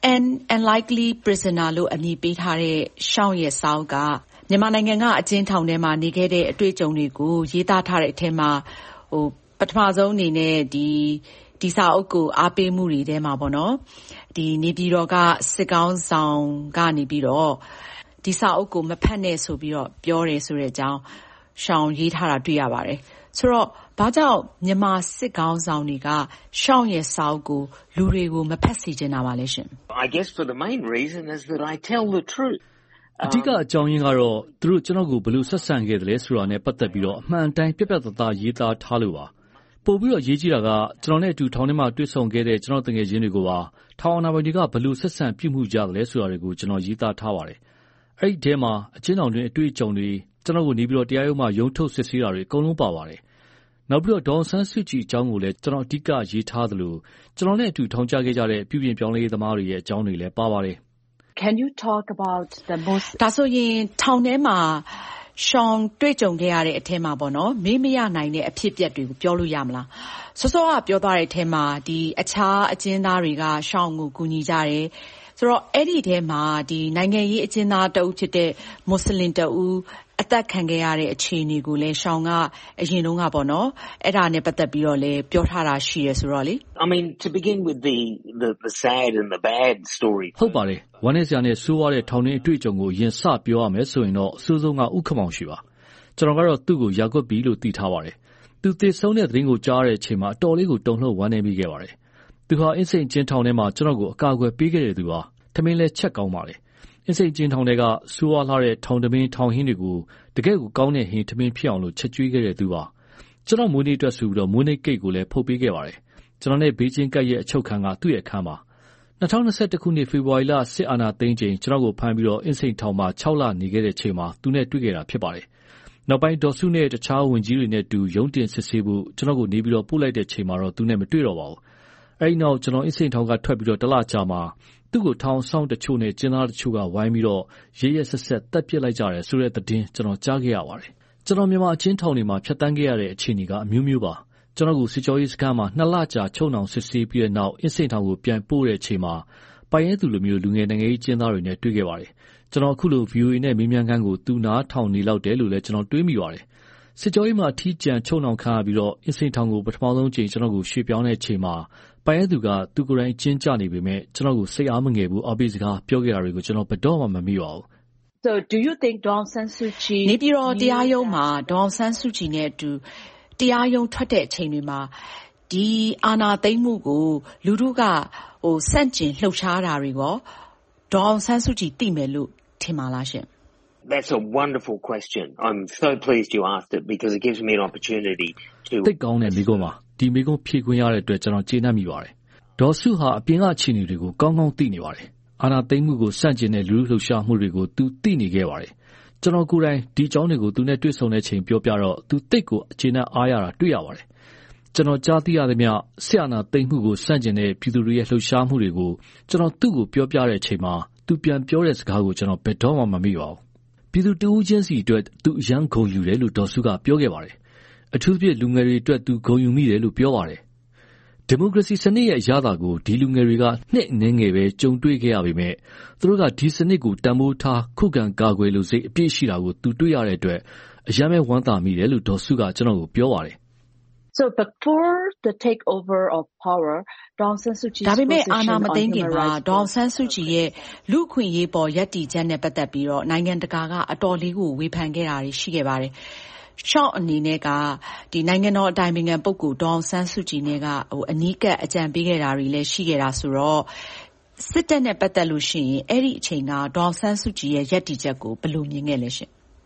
an unlikely prisoner လို့အမည်ပေးထားတဲ့ရှောင်းရဲ့စာအုပ်ကမြန်မာနိုင်ငံကအကျဉ်းထောင်ထဲမှာနေခဲ့တဲ့အတွေ့အကြုံတွေကိုရေးသားထားတဲ့အထက်မှာဟိုပထမဆုံးအနေနဲ့ဒီဒီစာအုပ်ကိုအားပေးမှုတွေထဲမှာပေါ့နော်ဒီနေပြည်တော်ကစစ်ကောင်းဆောင်ကနေပြီးတော့ဒီစာအုပ်ကိုမဖတ်နဲ့ဆိုပြီးတော့ပြောတယ်ဆိုတဲ့အကြောင်းရှောင်းရေးထားတာတွေ့ရပါတယ်ဆိုတော့ဘာကြောင့်မြန်မာစစ်ကောင်းဆောင်တွေကရှောင်းရဲ့စာအုပ်ကိုလူတွေကိုမဖတ်စေချင်တာပါလဲရှင် I guess for the main reason is that I tell the truth အဓိကအကြောင်းရင်းကတော့သူတို့ကျွန်တော်ကိုဘယ်လိုဆက်ဆံခဲ့တယ်လဲဆိုတာနဲ့ပတ်သက်ပြီးတော့အမှန်အတိုင်းပြပြသားသားရေးသားထားလို့ပါပို့ပြီးတော့ရေးကြည့်တာကကျွန်တော်နဲ့အတူထောင်ထဲမှာတွေ့ဆုံခဲ့တဲ့ကျွန်တော်တငယ်ချင်းတွေကိုပါထောင်အာဏာပိုင်တွေကဘယ်လိုဆက်ဆံပြုမှုကြတယ်လဲဆိုတာတွေကိုကျွန်တော်ရေးသားထားပါတယ်အဲ့ဒီထဲမှာအချင်းတော်တွင်အတွေ့အကြုံတွေကျွန်တော်ကိုနေပြီးတော့တရားရုံးမှာရုံးထုတ်စစ်ဆေးတာတွေအကုန်လုံးပါပါတယ်နောက်ပြီးတော့ဒေါ်ဆန်းစုကြည်အကြောင်းကိုလည်းကျွန်တော်အဓိကရေးထားသလိုကျွန်တော်နဲ့အတူထောင်ကျခဲ့ကြတဲ့ပြုပြင်ပြောင်းလဲရေးသမားတွေရဲ့အကြောင်းတွေလည်းပါပါတယ် Can you talk about the most ဒါဆိုရင်ထောင်ထဲမှာရှောင်းတွေ့ကြုံခဲ့ရတဲ့အထက်မှာပေါ့နော်မေးမရနိုင်တဲ့အဖြစ်အပျက်တွေကိုပြောလို့ရမလားစောစောကပြောသွားတဲ့အထက်မှာဒီအခြားအကျဉ်းသားတွေကရှောင်းကိုကူညီကြတယ်ဆိုတော့အဲ့ဒီထဲမှာဒီနိုင်ငံရေးအကျဉ်းသားတအုပ်ဖြစ်တဲ့မွတ်စလင်တအုပ်အသက်ခံခဲ့ရတဲ့အခြေအနေကိုလည်းရှောင်းကအရင်တုန်းကပေါ့နော်အဲ့ဒါနဲ့ပတ်သက်ပြီးတော့လည်းပြောထားတာရှိရဆိုတော့လေ I mean to begin with the the the sad and the bad story ဟုတ်ပါတယ်ဝမ်းနည်းစရာနဲ့ဆိုးဝါးတဲ့ထောင်တွင်းအတွေ့အကြုံကိုအရင်စပြောရမယ်ဆိုရင်တော့အဆိုးဆုံးကဥက္ကမောင်ရှိပါကျွန်တော်ကတော့သူ့ကိုယာကွက်ပြီလို့သိထားပါတယ်သူသေဆုံးတဲ့သတင်းကိုကြားတဲ့အချိန်မှာအတော်လေးကိုတုန်လှုပ်ဝမ်းနည်းမိခဲ့ပါတယ်သူဟာအင်းစိန်ကျင်းထောင်ထဲမှာကျွန်တော်ကိုအကာအကွယ်ပေးခဲ့တဲ့သူပါထမင်းလဲချက်ကောင်းပါလေအင်းစိန်ကျင်းထောင်တွေကဆိုးဝါးလာတဲ့ထောင်တမင်းထောင်ဟင်းတွေကိုတကယ်ကိုကောင်းတဲ့ဟင်းထမင်းဖြစ်အောင်လို့ချက်ကျွေးခဲ့တဲ့သူပါကျွန်တော်မွေးနေ့အတွက်ဆိုပြီးတော့မွေးနေ့ကိတ်ကိုလည်းဖုတ်ပေးခဲ့ပါတယ်ကျွန်တော်နဲ့ဘေးချင်းကပ်ရဲ့အချုပ်ခံကသူ့ရဲ့အခန်းပါ၂၀၂၁ခုနှစ်ဖေဖော်ဝါရီလစစ်အာဏာသိမ်းချိန်ကျွန်တော်ကိုဖမ်းပြီးတော့အင်းစိန်ထောင်မှာ၆လနေခဲ့တဲ့ချိန်မှာသူနဲ့တွေ့ခဲ့တာဖြစ်ပါတယ်နောက်ပိုင်းဒေါ်စုနဲ့တခြားဝန်ကြီးတွေနဲ့တူရုံးတင်စစ်ဆေးဖို့ကျွန်တော်ကိုနေပြီးတော့ပို့လိုက်တဲ့ချိန်မှာတော့သူနဲ့မတွေ့တော့ပါဘူးအဲဒီနောက်ကျွန်တော်အင်းစိန်ထောင်ကထွက်ပြီးတော့တလကြာမှာသူ့ကိုထောင်ဆောင်တချို့နဲ့ကျင်းသားတချို့ကဝိုင်းပြီးတော့ရဲရဲဆက်ဆက်တပ်ပစ်လိုက်ကြတယ်ဆိုတဲ့သတင်းကျွန်တော်ကြားခဲ့ရပါတယ်ကျွန်တော်မြန်မာအချင်းထောင်တွေမှာဖြတ်တန်းခဲ့ရတဲ့အခြေအနေကအမျိုးမျိုးပါကျွန်တော်ကိုစစ်ကြောရေးစခန်းမှာနှစ်လကြာချုံနှောင်စစ်ဆေးပြီးတဲ့နောက်အင်းစိန်ထောင်ကိုပြန်ပို့တဲ့အချိန်မှာပိုင်ရဲသူလိုမျိုးလူငယ်နိုင်ငံရေးကျင်းသားတွေနဲ့တွေ့ခဲ့ပါတယ်ကျွန်တော်အခုလို V O A နဲ့မေးမြန်းခန်းကိုသူနားထောင်နေလောက်တယ်လို့လည်းကျွန်တော်တွေးမိပါတယ်စစ်ကြောရေးမှာအထီးကျန်ချုံနှောင်ခံရပြီးတော့အင်းစိန်ထောင်ကိုပထမဆုံးချိန်ကျွန်တော်ကိုရွှေ့ပြောင်းတဲ့အချိန်မှာပိုင်ရဲသူကသူကိုယ်တိုင်ကျင်းကျနေပေမဲ့ကျွန်တော်ကိုစိတ်အားမငယ်ဘူးအပိစကားပြောခဲ့တာတွေကိုကျွန်တော်ဘယ်တော့မှမမေ့ပါဘူး So do you think Daw Aung San Suu Kyi နေပြည်တော်တရားရုံးမှာဒေါအောင်ဆန်းစုကြည်နဲ့အတူတရားရုံးထွက်တဲ့အချိန်တွေမှာဒီအာဏာသိမ်းမှုကိုလူတို့ကဟိုစန့်ကျင်လှုပ်ရှားတာတွေရောဒေါအောင်ဆန်းစုကြည်သိမယ်လို့ထင်ပါလားရှင် That's a wonderful question. I'm so pleased you asked it because it gives me an opportunity to သိကောင်းတဲ့မိကုံးပါဒီမိကုံးဖြည့်ခွင့်ရတဲ့အတွက်ကျွန်တော်ကျေနပ်မိပါတယ်ဒေါ်စုဟာအပြင်ကအခြေအနေတွေကိုကောင်းကောင်းသိနေပါတယ်အာဏာသိမ်းမှုကိုစန့်ကျင်တဲ့လူလူလှုပ်ရှားမှုတွေကိုသူသိနေခဲ့ပါတယ်ကျွန်တော်ကိုယ်တိုင်ဒီအကြောင်းတွေကိုသူနဲ့တွေ့ဆုံတဲ့ချိန်ပြောပြတော့သူသိကိုအခြေနဲ့အားရတာတွေ့ရပါတယ်ကျွန်တော်ကြားသိရသမျှဆရာနာသိမ်းမှုကိုစန့်ကျင်တဲ့ပြည်သူတွေရဲ့လှုပ်ရှားမှုတွေကိုကျွန်တော်သူ့ကိုပြောပြတဲ့အချိန်မှာသူပြန်ပြောတဲ့စကားကိုကျွန်တော်ဘယ်တော့မှမမေ့ပါဘူးပြည်သူတဦးချင်းစီအတွက်သူအရန်ဂုဏ်ယူတယ်လို့ဒေါ်စုကပြောခဲ့ပါတယ်အထူးသဖြင့်လူငယ်တွေအတွက်သူဂုဏ်ယူမိတယ်လို့ပြောပါတယ်ဒီမိုကရေစီစနစ်ရဲ့အရသာကိုဒီလူငယ်တွေကနှစ်အနည်းငယ်ပဲကြုံတွေ့ခဲ့ရပေမဲ့သူတို့ကဒီစနစ်ကိုတန်ဖိုးထားခုခံကာကွယ်လို့စိတ်အပြည့်ရှိတာကိုသူတွေ့ရတဲ့အတွက်အရန်ပဲဝမ်းသာမိတယ်လို့ဒေါ်စုကကျွန်တော်ကိုပြောပါတယ် So before the takeover of power, Daw Aung San Suu Kyi's ဒါပေမဲ့ position အာဏာမသိမ်း on ခင် human မှာ rights ဒေါအောင်ဆန်းစုကြည်ရဲ့လူ့အခွင့်အရေးပေါ်ရပ်တည်ချက်နဲ့ပတ်သက်ပြီးတော့နိုင်ငံတကာကအတော်လေးကိုဝေဖန်ခဲ့တာတွေရှိခဲ့ပါတယ်။ရှော့အနေနဲ့ကဒီနိုင်ငံတော်အတိုင်ပင်ခံပုဂ္ဂိုလ်ဒေါအောင်ဆန်းစုကြည်နဲ့ကဟိုအနီးကပ်အကြံပေးခဲ့တာတွေလည်းရှိခဲ့တာဆိုတော့စစ်တပ်နဲ့ပတ်သက်လို့ရှိရင်အဲ့ဒီအချိန်ကဒေါအောင်ဆန်းစုကြည်ရဲ့ရပ်တည်ချက်ကိုဘယ်လိုမြင်ခဲ့လဲရှင်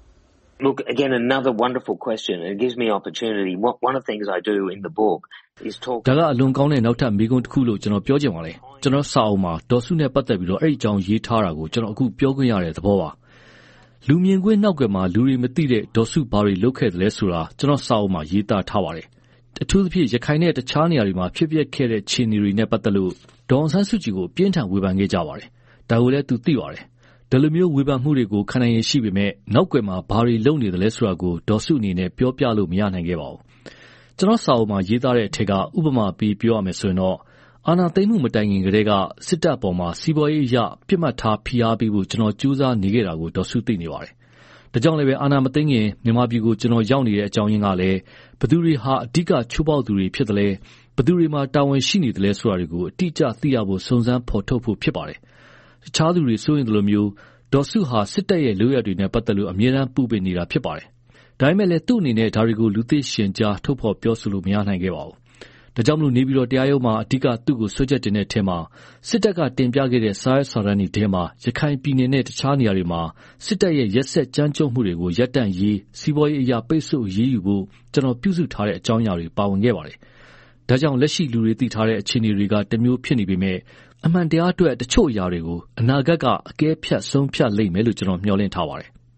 Look, again, another wonderful question. It gives me opportunity. What, one of the things I do in the book is talk... ဒါကအလွန်ကောင်းတဲ့နောက်ထပ်မိကုံးတစ်ခုလို့ကျွန်တော်ပြောချင်ပါတယ်။ကျွန်တော်စာအုပ်မှာဒေါ်စုနဲ့ပတ်သက်ပြီးတော့အဲ့ဒီအကြောင်းရေးထားတာကိုကျွန်တော်အခုပြောခွင့်ရတဲ့သဘောပါ။လူမြင်ကွင်းနောက်ကွယ်မှာလူတွေမသိတဲ့ဒေါ်စုဘာတွေလုပ်ခဲ့တယ်လဲဆိုတာကျွန်တော်စာအုပ်မှာရေးသားထားပါတယ်။အထူးသဖြင့်ရခိုင်နဲ့တခြားနေရာတွေမှာဖြစ်ပျက်ခဲ့တဲ့ခြေနေတွေနဲ့ပတ်သက်လို့ဒေါအောင်ဆန်းစုကြည်ကိုပြင်းထန်ဝေဖန်ခဲ့ကြပါတယ်။ဒါကိုလည်းသူသိပါတယ်။ဒီလိုမျိုးဝေဖန်မှုတွေကိုခံနိုင်ရရှိပေမဲ့နောက်ကွယ်မှာဘာတွေလုပ်နေတယ်လဲဆိုတာကိုဒေါ်စုအနေနဲ့ပြောပြလို့မရနိုင်ခဲ့ပါဘူး။ကျွန်တော်စာအုပ်မှာရေးသားတဲ့အထက်ကဥပမာပေးပြောရမယ်ဆိုရင်တော့အာဏာသိမ်းမှုမတိုင်ခင်ကတည်းကစစ်တပ်အပေါ်မှာစီးပွားရေးအရပြစ်မှတ်ထားဖိအားပေးဖို့ကျွန်တော်ကြိုးစားနေခဲ့တာကိုဒေါ်စုသိနေပါတယ်။ဒါကြောင့်လည်းပဲအာဏာမသိမ်းခင်မြန်မာပြည်ကိုကျွန်တော်ရောက်နေတဲ့အကြောင်းရင်းကလည်းဘယ်သူတွေဟာအဓိကချိုးပေါက်သူတွေဖြစ်တယ်လဲဘယ်သူတွေမှာတာဝန်ရှိနေတယ်လဲဆိုတာတွေကိုအတိအကျသိရဖို့စုံစမ်းဖော်ထုတ်ဖို့ဖြစ်ပါတယ်။တခြားသူတွေဆိုရင်ဒီလိုမျိုးဒေါ်စုဟာစစ်တပ်ရဲ့လုပ်ရတွေနဲ့ပတ်သက်လို့အမြဲတမ်းပူပင်နေတာဖြစ်ပါတယ်။ဒါပေမဲ့လည်းသူ့အနေနဲ့ဒါတွေကိုလူသိရှင်ကြားထုတ်ဖော်ပြောဆိုလို့မရနိုင်ခဲ့ပါဘူး။ဒါကြောင့်မလို့နေပြည်တော်တရားရုံးမှာအဓိကသူ့ကိုဆွဲချက်တင်တဲ့အထက်မှာစစ်တပ်ကတင်ပြခဲ့တဲ့စာရွက်စာတမ်းတွေထဲမှာရခိုင်ပြည်နယ်နဲ့တခြားနေရာတွေမှာစစ်တပ်ရဲ့ရက်စက်ကြမ်းကြုတ်မှုတွေကိုရပ်တန့်ရေးစီးပွားရေးအရာပိတ်ဆို့ရေးယူဖို့ကျွန်တော်ပြုစုထားတဲ့အကြောင်းအရာတွေပါဝင်ခဲ့ပါတယ်။ဒါကြောင့်လက်ရှိလူတွေသိထားတဲ့အခြေအနေတွေကတမျိုးဖြစ်နေပေမဲ့အမှန်တရားအတွက်တချို့အရာတွေကိုအနာဂတ်ကအကဲဖြတ်ဆုံးဖြတ်လိမ့်မယ်လို့ကျွန်တော်မျှော်လင့်ထားပါတယ်။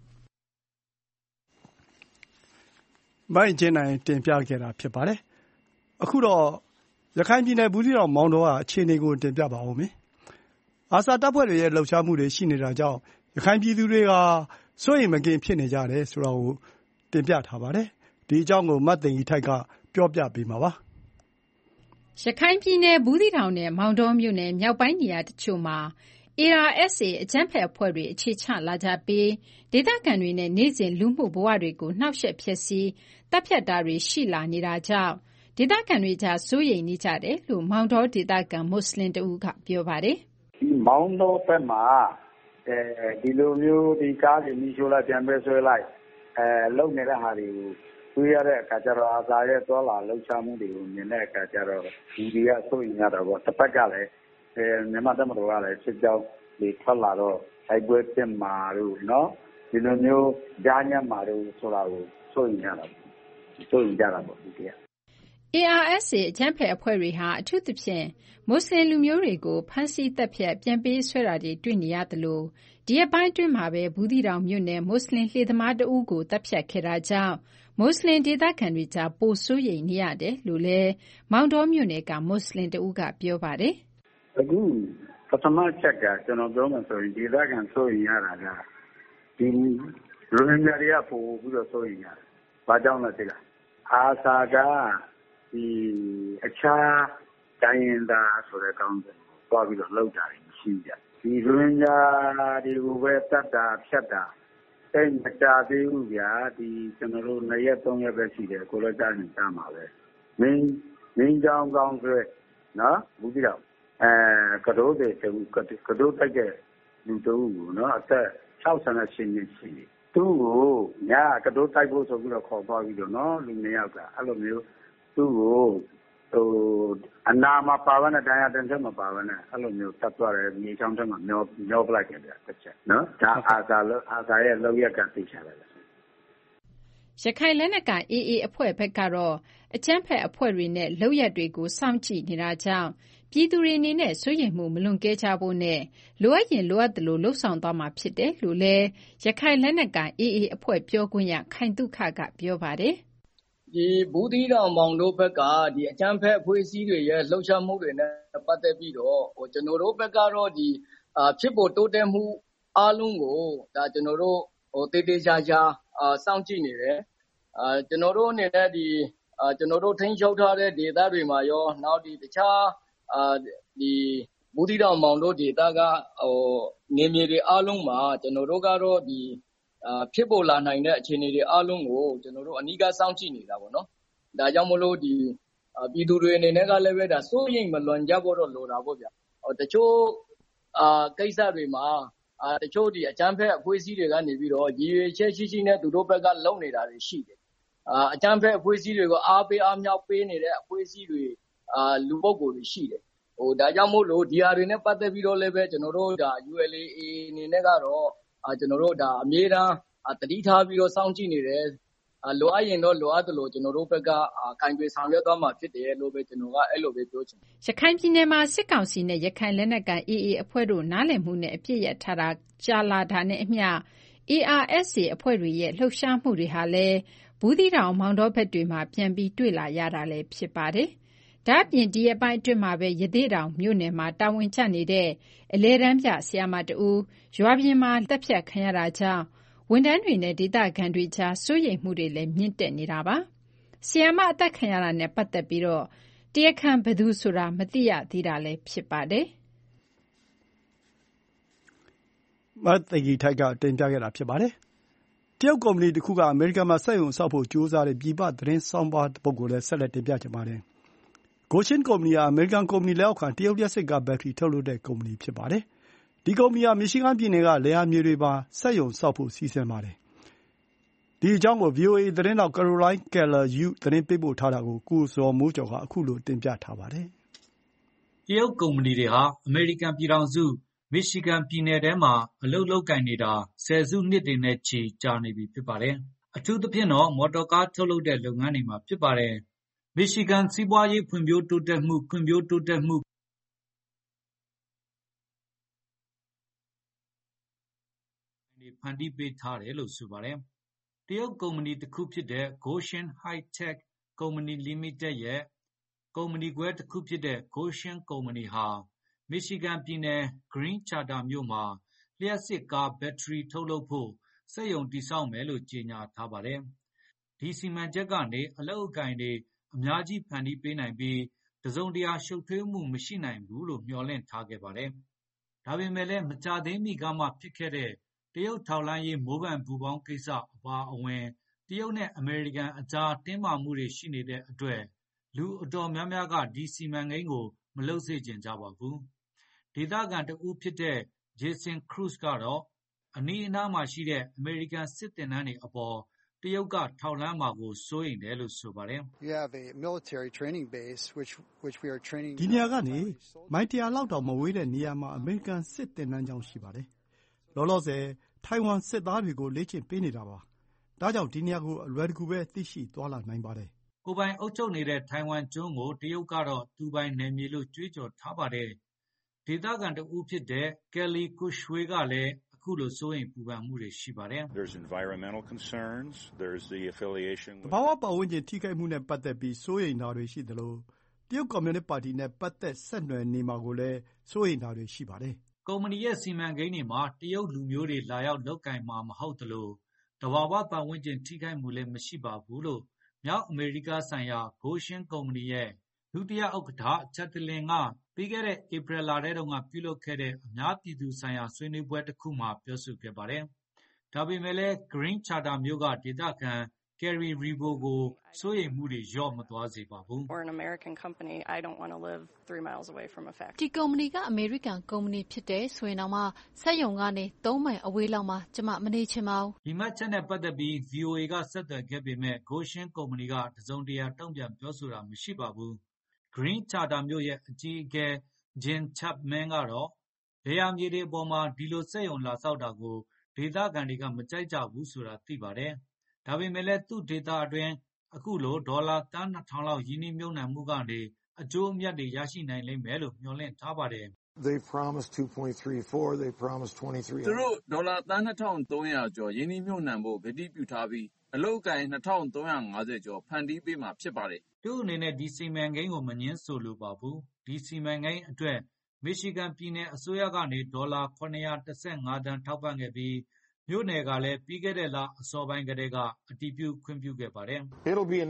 မိုင်းကျင်းနိုင်တင်ပြခဲ့တာဖြစ်ပါတယ်။အခုတော့ရခိုင်ပြည်နယ်ဘူးသီးတောင်မောင်တောကအခြေအနေကိုတင်ပြပါဦးမယ်။အာဆာတပ်ဖွဲ့တွေရဲ့လှုပ်ရှားမှုတွေရှိနေတာကြောင့်ရခိုင်ပြည်သူတွေကစိုးရိမ်မကင်းဖြစ်နေကြတယ်ဆိုတာကိုတင်ပြထားပါတယ်။ဒီအကြောင်းကိုမတ်သိင်ကြီးထိုက်ကပြောပြပေးမှာပါ။ရခိုင်ပြည်နယ်ဘူးသီးတောင်နဲ့မောင်တောမြို့နယ်မြောက်ပိုင်းနေရာတချို့မှာ အေအာရ်အက်စ်အေ အကြမ်းဖက်အဖွဲ့တွေအခြေချလာကြပြီးဒေသခံတွေနဲ့နေ့စဉ်လူမှုဘဝတွေကိုနှောက်ယှက်ဖျက်ဆီးတပ်ဖြတ်တာတွေရှိလာနေတာကြောင့်ဒေသခံတွေကြားစိုးရိမ်နေကြတယ်လို့မောင်တောဒေသခံမွတ်စလင်တဦးကပြောပါတယ်။ဒီမောင်တောဘက်မှာအဲဒီလိုမျိုးဒီကားတွေမီးရှို့လိုက်ပြန်ပဲဆွဲလိုက်အဲလုံနေတဲ့ဟာတွေကိုတွေ့ရတဲ့အခါကျတော့အာဇာရဲ့သွားလာလှုပ်ရှားမှုတွေကိုမြင်တဲ့အခါကျတော့ဒီတွေကစိုးရိမ်ရတာပေါ့တစ်ပတ်ကလည်းအဲမြန်မာတပ်မတော်ကလည်းစစ်ကြောင်းတွေထွက်လာတော့တိုက်ပွဲဖြစ်မှာတို့နော်ဒီလိုမျိုးကြားညက်မှာတို့ဆိုတာကိုစိုးရိမ်ရတာပေါ့စိုးရိမ်ကြတာပေါ့ဒီကအေအာရ်အက်စ်အေ အကြမ်းဖက်အဖွဲ့တွေဟာအထူးသဖြင့်မွတ်စလင်လူမျိုးတွေကိုဖမ်းဆီးတပ်ဖြတ်ပြန်ပေးဆွဲတာတွေတွေ့နေရသလိုဒီအပိုင်းတွင်းမှာပဲဘူးသီးတောင်မြို့နယ်မွတ်စလင်လှေသမားတဦးကိုတပ်ဖြတ်ခဲ့တာကြောင့်မွတ်စလင်ဒေသခံတွေကြားပိုစိုးရိမ်နေရတယ်လို့လည်းမောင်တောမြို့နယ်ကမွတ်စလင်တဦးကပြောပါတယ်။အခုပထမချက်ကကျွန်တော်ပြောမှဆိုရင်ဒေသခံစိုးရိမ်ရတာကဒီရိုဟင်ဂျာတွေကပို့ပြီးတော့စိုးရိမ်ရတယ်။ဘာကြောင့်လဲသိလား။အာဆာကဒီအခြားတိုင်းရင်းသားဆိုတဲ့ကောင်းတယ်တွားပြီးတော့လောက်တာရှိကြဒီရိုဟင်ဂျာတွေကိုပဲတတ်တာဖြတ်တာတိတ်မကြသေးဘူးဗျာဒီကျွန်တော်တို့နှစ်ရက်သုံးရက်ပဲရှိတယ်ကိုလည်းကြားနေကြမှာပဲမင်းမင်းကြောင်ကောင်းဆိုနော်ဘူးကြည့်တော့အဲကတိုးတဲ့တူကတိုးတိုက်တဲ့လူတူကိုနော်အသက်၆၈နှစ်ရှိနေရှိသူ့ကိုညာကတိုးတိုက်ဖို့ဆိုပြီးတော့ခေါ်သွားပြီးတော့နော်လူနှစ်ယောက်ကအဲ့လိုမျိုးသူ့ကိုဟိုအနာမှာပါဝနဲ့တရားတင်ချက်မပါဝနဲ့အဲ့လိုမျိုးတက်သွားတယ်မြေချောင်းထဲမှာမျောမျောပလိုက်တယ်တစ်ချက်နော်ဒါအာသာလို့အာသာရဲ့လောက်ရက်ကသိချတယ်ရခိုင်လက်နက်ကိုင် အေအေ အဖွဲ့ဘက်ကတော့အကြမ်းဖက်အဖွဲ့တွေနဲ့လုပ်ရက်တွေကိုစောင့်ကြည့်နေတာကြောင့်ပြည်သူတွေအနေနဲ့စိုးရိမ်မှုမလွန်ကဲကြဖို့နဲ့လိုအပ်ရင်လိုအပ်သလိုလှုပ်ဆောင်သွားမှာဖြစ်တယ်လို့လည်းရခိုင်လက်နက်ကိုင် အေအေ အဖွဲ့ပြောခွင့်ရခိုင်သုခကပြောပါတယ်ဒီဘူးသီးတောင်မောင်တို့ဘက်ကဒီအကြမ်းဖက်အဖွဲ့အစည်းတွေရဲ့လှုပ်ရှားမှုတွေနဲ့ပတ်သက်ပြီးတော့ဟိုကျွန်တော်တို့ဘက်ကတော့ဒီအာဖြစ်ပေါ်တိုးတက်မှုအားလုံးကိုဒါကျွန်တော်တို့ဟိုတေးသေးချာချာအာစောင့်ကြည့်နေတယ်အာကျွန်တော်တို့အနေနဲ့ဒီအာကျွန်တော်တို့ထိန်းချုပ်ထားတဲ့ဒေသတွေမှာရောနောက်ဒီတခြားအာဒီဘူးသီးတောင်မောင်တို့ဒေသကဟိုနေမြေတွေအားလုံးမှာကျွန်တော်တို့ကတော့ဒီအာဖြစ်ပေါ်လာနိုင်တဲ့အခြေအနေတွေအားလုံးကိုကျွန်တော်တို့အနီးကစောင့်ကြည့်နေတာပေါ့နော်ဒါကြောင့်မလို့ဒီပြည်သူတွေအနေနဲ့ကလည်းပဲဒါစိုးရိမ်မလွန်ကြဖို့တော့လိုတာပေါ့ဗျဟိုတချို့အာကိစ္စတွေမှာအာတချို့ဒီအကြမ်းဖက်အဖွဲ့အစည်းတွေကနေပြီးတော့ရည်ရွယ်ချက်ရှိရှိနဲ့သူတို့ဘက်ကလုပ်နေတာတွေရှိတယ်အာအကြမ်းဖက်အဖွဲ့အစည်းတွေကိုအားပေးအားမြောက်ပေးနေတဲ့အဖွဲ့အစည်းတွေအာလူပုဂ္ဂိုလ်တွေရှိတယ်ဟိုဒါကြောင့်မို့လို့ဒီဟာတွေနဲ့ပတ်သက်ပြီးတော့လည်းပဲကျွန်တော်တို့ဒါ ယူ အယ် အေ အေ အနေနဲ့ကတော့အာကျွန်တော်တို့ဒါအမြဲတမ်းတတိထားပြီးတော့စောင့်ကြည့်နေတယ်လိုအပ်ရင်တော့လိုအပ်တယ်လို့ကျွန်တော်တို့ဘက်ကခိုင်တွယ်ဆောင်ရွက်သွားမှာဖြစ်တယ်လို့ပဲကျွန်တော်ကအဲ့လိုပဲပြောချင်တယ်ရခိုင်ပြည်နယ်မှာစစ်ကောင်စီနဲ့ရခိုင်လက်နက်ကိုင် အေအေ အဖွဲ့တို့နားလည်မှုနဲ့အပြစ်ရထားတာကြာလာတာနဲ့အမျှ အေအာရ်အက်စ်အေ အဖွဲ့တွေရဲ့လှုပ်ရှားမှုတွေဟာလည်းဘူးသီးတောင်မောင်တောဘက်တွေမှာပြန်ပြီးတွေ့လာရတာလည်းဖြစ်ပါတယ်ဒါ့အပြင်ဒီအပိုင်းအတွင်းမှာပဲရသေးတောင်မြို့နယ်မှာတာဝန်ကျနေတဲ့အလဲတန်းပြဆရာမတူရွာပြင်မှာတပ်ဖြတ်ခံရတာကြောင့်ဝန်ထမ်းတွေနဲ့ဒေသခံတွေကြားစိုးရိမ်မှုတွေလည်းမြင့်တက်နေတာပါ။ဆီယမအသက်ခံရတာနဲ့ပတ်သက်ပြီးတော့တရားခံဘယ်သူဆိုတာမသိရသေးတာလည်းဖြစ်ပါတယ်။မသိဂီထိုက်ကတင်ပြခဲ့တာဖြစ်ပါတယ်။တရုတ်ကုမ္ပဏီတစ်ခုကအမေရိကန်မှာစက်ရုံဆောက်ဖို့ကြိုးစားတဲ့ပြည်ပသတင်းဆောင်းပါးတစ်ပုဒ်ကိုလည်းဆက်လက်တင်ပြချင်ပါတယ်။ Gotion ကုမ္ပဏီဟာအမေရိကန်ကုမ္ပဏီလက်အောက်ခံတရုတ်လျှပ်စစ်ကားဘက်ထရီထုတ်လုပ်တဲ့ကုမ္ပဏီဖြစ်ပါတယ်။ဒီကုမ္ပဏီဟာမီရှီဂန်ပြည်နယ်ကလယ်ယာမြေတွေမှာစက်ရုံဆောက်ဖို့စီစဉ်ပါတယ်။ဒီအကြောင်းကို ဗွီအိုအေသတင်းထောက် Caroline Keller-Yu သတင်းပေးပို့ထားတာကိုကိုဇော်မိုးကျော်ကအခုလိုတင်ပြထားပါတယ်။တရုတ်ကုမ္ပဏီတွေဟာအမေရိကန်ပြည်ထောင်စုမီရှီဂန်ပြည်နယ်ထဲမှာအလုပ်လုပ်ကိုင်နေတာဆယ်စုနှစ်တွေနဲ့ချီကြာနေပြီဖြစ်ပါတယ်။အထူးသဖြင့်တော့မော်တော်ကားထုတ်လုပ်တဲ့လုပ်ငန်းတွေမှာဖြစ်ပါတယ်။မီရှီဂန်စီးပွားရေးဖွံ့ဖြိုးတိုးတက်မှုဖွံ့ဖြိုးတိုးတက်မှုဖန်တီးပေးထားတယ်လို့ဆိုပါတယ်။တရုတ်ကုမ္ပဏီတစ်ခုဖြစ်တဲ့ Gotion High-Tech ကုမ္ပဏီလိမိတက်ရဲ့ကုမ္ပဏီခွဲတစ်ခုဖြစ်တဲ့ Gotion ကုမ္ပဏီဟာမီရှီဂန်ပြည်နယ် Green Charter မြို့မှာလျှပ်စစ်ကားဘက်ထရီထုတ်လုပ်ဖို့စက်ရုံတည်ဆောက်မယ်လို့ကြေညာထားပါတယ်။ဒီစီမံချက်ကနေအလုပ်အကိုင်တွေအများကြီးဖန်တီးပေးနိုင်ပြီးတစုံတရာရှုပ်ထွေးမှုမရှိနိုင်ဘူးလို့မျှော်လင့်ထားခဲ့ပါတယ်။ဒါပေမဲ့လည်းမကြာသေးမီကမှဖြစ်ခဲ့တဲ့တရုတ်ထောက်လှမ်းရေးမိုးပန်ပူပေါင်းကိစ္စအပါအဝင်တရုတ်နဲ့အမေရိကန်အကြားတင်းမာမှုတွေရှိနေတဲ့အတွက်လူအတော်များများကဒီစီမံကိန်းကိုမလုပ်စေချင်ကြပါဘူး။ဒေသခံတဦးဖြစ်တဲ့ Jason Cruz ကတော့အနီးအနားမှာရှိတဲ့အမေရိကန်စစ်သင်တန်းတွေအပေါ်တရုတ်ကထောက်လှမ်းမှာကိုစိုးရိမ်တယ်လို့ဆိုပါတယ်။ " ဒီနေရာကနေမိုင်တရာလောက်တောင်မဝေးတဲ့နေရာမှာအမေရိကန်စစ်သင်တန်းကျောင်းရှိပါတယ်။လောလောဆယ်ထိုင်ဝမ်စစ်သားတွေကိုလေ့ကျင့်ပေးနေတာပါ။ဒါကြောင့်ဒီနေရာကိုအလွယ်တကူပဲသိရှိသွားလာနိုင်ပါတယ်။ " ကိုယ်ပိုင်အုပ်ချုပ်နေတဲ့ထိုင်ဝမ်ကျွန်းကိုတရုတ်ကတော့သူပိုင်နယ်မြေလို့ကြွေးကြော်ထားပါတယ်။ဒေသခံတဦးဖြစ်တဲ့ Kelly Kushwe ကလည်းအခုလိုစိုးရိမ်ပူပန်မှုတွေရှိပါတယ်။ "သဘာဝပတ်ဝန်းကျင်ထိခိုက်မှုနဲ့ပတ်သက်ပြီးစိုးရိမ်တာတွေရှိသလိုတရုတ်ကွန်မြူနစ်ပါတီနဲ့ပတ်သက်ဆက်နွယ်နေမှာကိုလည်းစိုးရိမ်တာတွေရှိပါတယ်။" ကုမ္ပဏီရဲ့စီမံကိန်းတွေမှာတရုတ်လူမျိုးတွေလာရောက်လုပ်ကိုင်မှာမဟုတ်သလိုသဘာဝပတ်ဝန်းကျင်ထိခိုက်မှုလည်းမရှိပါဘူးလို့မြောက်အမေရိကဆိုင်ရာ Gotion ကုမ္ပဏီရဲ့ဒုတိယဥက္ကဋ္ဌ Chatlin ကပြီးခဲ့တဲ့ဧပြီလထဲတုန်းကပြုလုပ်ခဲ့တဲ့အများပြည်သူဆိုင်ရာဆွေးနွေးပွဲတစ်ခုမှာပြောဆိုခဲ့ပါတယ်။ဒါပေမဲ့လည်း Green Charter မြို့ကဒေသခံ Kerry Ribo ကိုစိုးရိမ်မှုတွေလျော့မသွားစေပါဘူး။ "ဒီကုမ္ပဏီကအမေရိကန်ကုမ္ပဏီဖြစ်တယ်ဆိုရင်တောင်မှစက်ရုံကနေသုံးမိုင်အဝေးလောက်မှာကျမမနေချင်ပါဘူး။" ဒီမှတ်ချက်နဲ့ပတ်သက်ပြီး ဗွီအိုအေကဆက်သွယ်ခဲ့ပေမဲ့ Gotion ကုမ္ပဏီကတစုံတရာတုံ့ပြန်ပြောဆိုတာမရှိပါဘူး။ Green Charter မြို့ရဲ့အကြီးအကဲ Jim Chapman ကတော့လယ်ယာမြေတွေအပေါ်မှာဒီလိုစက်ရုံလာဆောက်တာကိုဒေသခံတွေကမကြိုက်ကြဘူးဆိုတာသိပါတယ်။ဒါပေမဲ့လည်းသူ့ဒေသအတွင်းအခုလိုဒေါ်လာသန်းနှစ်ထောင်လောက်ရင်းနှီးမြှုပ်နှံမှုကနေအကျိုးအမြတ်တွေရရှိနိုင်လိမ့်မယ်လို့မျှော်လင့်ထားပါတယ်။ "သူတို့ဒေါ်လာသန်းနှစ်ထောင်သုံးရာကျော်ရင်းနှီးမြှုပ်နှံဖို့ကတိပြုထားပြီးအလုပ်အကိုင်နှစ်ထောင်သုံးရာငါးဆယ်ကျော်ဖန်တီးပေးမှာဖြစ်ပါတယ်။" သူ့အနေနဲ့ဒီစီမံကိန်းကိုမငြင်းဆိုလိုပါဘူး။ဒီစီမံကိန်းအတွက်မီရှီဂန်ပြည်နယ်အစိုးရကနေဒေါ်လာခုနစ်ရာတစ်ဆယ့်ငါးသန်းထောက်ပံ့ခဲ့ပြီးမြို့နယ်ကလည်းပြီးခဲ့တဲ့လအစောပိုင်းကတည်းကအတည်ပြုခွင့်ပြုခဲ့ပါတယ်။ "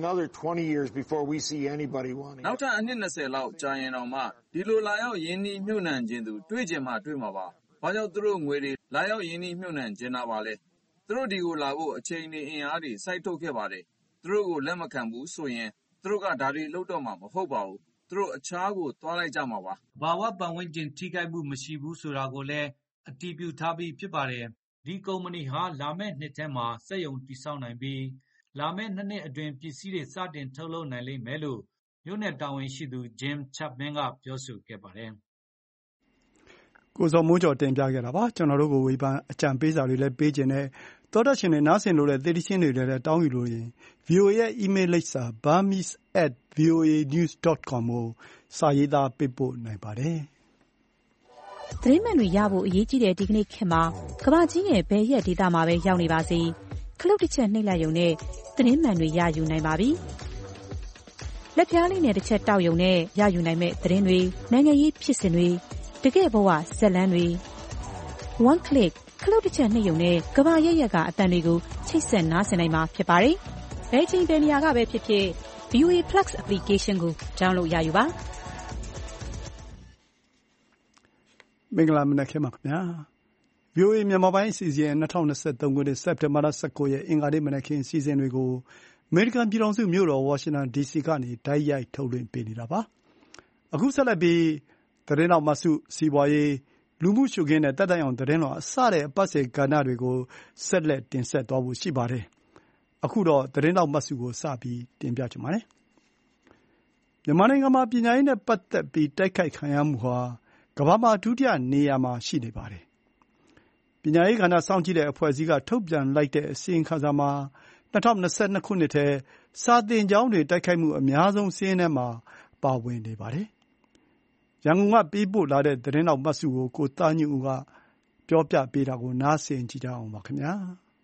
နောက်ထပ်အနှစ်နှစ်ဆယ်လောက်ကြာရင်တောင်မှဒီလိုလာရောက်ရင်းနှီးမြှုပ်နှံချင်သူတွေ့ချင်မှတွေ့မှာပါ။ဘာကြောင့်သူတို့ငွေတွေလာရောက်ရင်းနှီးမြှုပ်နှံချင်တာပါလဲ။သူတို့ဒီကိုလာဖို့အချိန်တွေအင်အားတွေစိုက်ထုတ်ခဲ့ပါတယ်။သူတို့ကိုလက်မခံဘူးဆိုရင်သူတို့ကဒါတွေလုပ်တော့မှာမဟုတ်ပါဘူး။သူတို့အခြားကိုသွားလိုက်ကြမှာပါ။" သဘာဝပတ်ဝန်းကျင်ထိခိုက်မှုမရှိဘူးဆိုတာကိုလည်းအတည်ပြုထားပြီးဖြစ်ပါတယ်။ဒီကုမ္ပဏီဟာလာမယ့်နှစ်ထဲမှာစက်ရုံတည်ဆောက်နိုင်ပြီးလာမယ့်နှစ်နှစ်အတွင်းပစ္စည်းတွေစတင်ထုတ်လုပ်နိုင်လိမ့်မယ်လို့မြို့နယ်တာဝန်ရှိသူ Jim Chapman ကပြောဆိုခဲ့ပါတယ်။ကိုဇော်မိုးကျော်တင်ပြခဲ့တာပါ။ကျွန်တော်တို့ကိုဝေဖန်အကြံပေးစာတွေလည်းပေးခြင်းနဲ့သောတာရှင်တွေနားဆင်လို့တဲ့သေတချင်းတွေလည်းတောင်းယူလို့ရင် ဗွီအိုအေ ရဲ့ email လိပ်စာ burmese at voa news dot com ကိုစာရေးသားပေးပို့နိုင်ပါတယ်။သတင်းမှန်တွေရဖို့အရေးကြီးတဲ့ဒီကနေ့ခေတ်မှာကမ္ဘာကြီးရဲ့ဘယ်ရက်ဒေသမှာပဲရောက်နေပါစေခလုတ်တစ်ချက်နှိပ်လိုက်ရုံနဲ့သတင်းမှန်တွေရယူနိုင်ပါပြီ။လက်ပြားလေးနဲ့တစ်ချက်တောက်ရုံနဲ့ရယူနိုင်မဲ့သတင်းတွေနိုင်ငံရေးဖြစ်စဉ်တွေတကယ့်ဘဝဇာတ်လမ်းတွေ one click ခလုတ်တစ်ချက်နှိပ်ရုံနဲ့ကမ္ဘာရက်ရက်ကအတန်တွေကိုချိတ်ဆက်နားဆင်နိုင်မှာဖြစ်ပါတယ်။ဘယ်ချိန်ဘယ်နေရာကပဲဖြစ်ဖြစ်ဗွီအိုအေ Plus application ကို download ရယူပါမင်္ဂလာမနက်ခင်းပါခင်ဗျာ ဗွီအိုအေမြန်မာပိုင်းအစီအစဉ်၂၀၂၃ခုနှစ်စက်တင်ဘာလ၁၉ရက်အင်္ဂါနေ့မနက်ခင်းအစီအစဉ်တွေကိုအမေရိကန်ပြည်ထောင်စုမြို့တော်ဝါရှင်တန်ဒီစီကနေတိုက်ရိုက်ထုတ်လွှင့်ပေးနေတာပါအခုဆက်လက်ပြီးသတင်းတော်မဆုစီးပွားရေးလူမှုရှုခင်းနဲ့တက်တိုင်အောင်သတင်းတော်အစတဲ့အပတ်စဉ်ကဏ္ဍတွေကိုဆက်လက်တင်ဆက်သွားဖို့ရှိပါတယ်အခုတော့သတင်းတော်မဆုကိုစပြီးတင်ပြချင်ပါတယ်မြန်မာနိုင်ငံမှာပညာရေးနဲ့ပတ်သက်ပြီးတိုက်ခိုက်ခံရမှုဟာကမ္ဘာမှာဒုတိယနေရာမှာရှိနေပါတယ်ပညာရေးကဏ္ဍစောင့်ကြည့်တဲ့အဖွဲ့အစည်းကထုတ်ပြန်လိုက်တဲ့အစီရင်ခံစာမှာ၂၀၂၂ခုနှစ်ထဲစာသင်ကျောင်းတွေတိုက်ခိုက်မှုအများဆုံးစာရင်းထဲမှာပါဝင်နေပါတယ်ရန်ကုန်ကပေးပို့လာတဲ့သတင်းတော်မဆုကိုကိုသားညွန့်ဦးကပြောပြပေးတာကိုနားဆင်ကြည့်ကြအောင်ပါခင်ဗျာ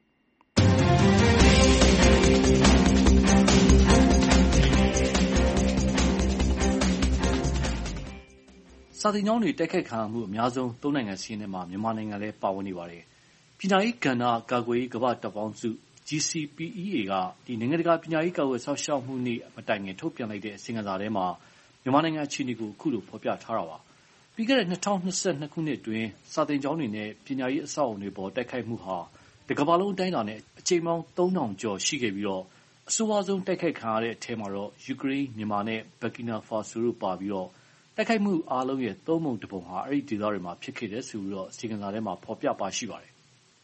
စာသင်ကျောင်းတွေတိုက်ခိုက်ခံရမှုအများဆုံးသုံးနိုင်ငံစာရင်းထဲမှာမြန်မာနိုင်ငံလည်းပါဝင်နေပါတယ်ပညာရေးကဏ္ဍကာကွယ်ရေးကမ္ဘာ့တပ်ပေါင်းစု G C P E A ကဒီနိုင်ငံတကာပညာရေးကာကွယ်စောင့်ရှောက်မှုနေ့မတိုင်ခင်ထုတ်ပြန်လိုက်တဲ့အစီရင်ခံစာထဲမှာမြန်မာနိုင်ငံအခြေအနေကိုအခုလိုဖော်ပြထားတာပါပြီးခဲ့တဲ့၂၀၂၂ခုနှစ်အတွင်းစာသင်ကျောင်းတွေနဲ့ပညာရေးအဆောက်အအုံတွေပေါ်တိုက်ခိုက်မှုဟာတကမ္ဘာလုံးအတိုင်းအတာနဲ့အကြိမ်ပေါင်းသုံးထောင်ကျော်ရှိခဲ့ပြီးတော့အဆိုးဝါးဆုံးတိုက်ခိုက်ခံရတဲ့အထဲမှာတော့ယူကရိန်းမြန်မာနဲ့ဘက်ကီနာဖာဆိုတို့ပါပြီးတော့တိုက်ခိုက်မှုအားလုံးရဲ့သုံးပုံတစ်ပုံဟာအဲ့ဒီဒေသတွေမှာဖြစ်ခဲ့တယ်ဆိုပြီးတော့အစီအစဉ်ထဲမှာဖော်ပြပါရှိပါတယ်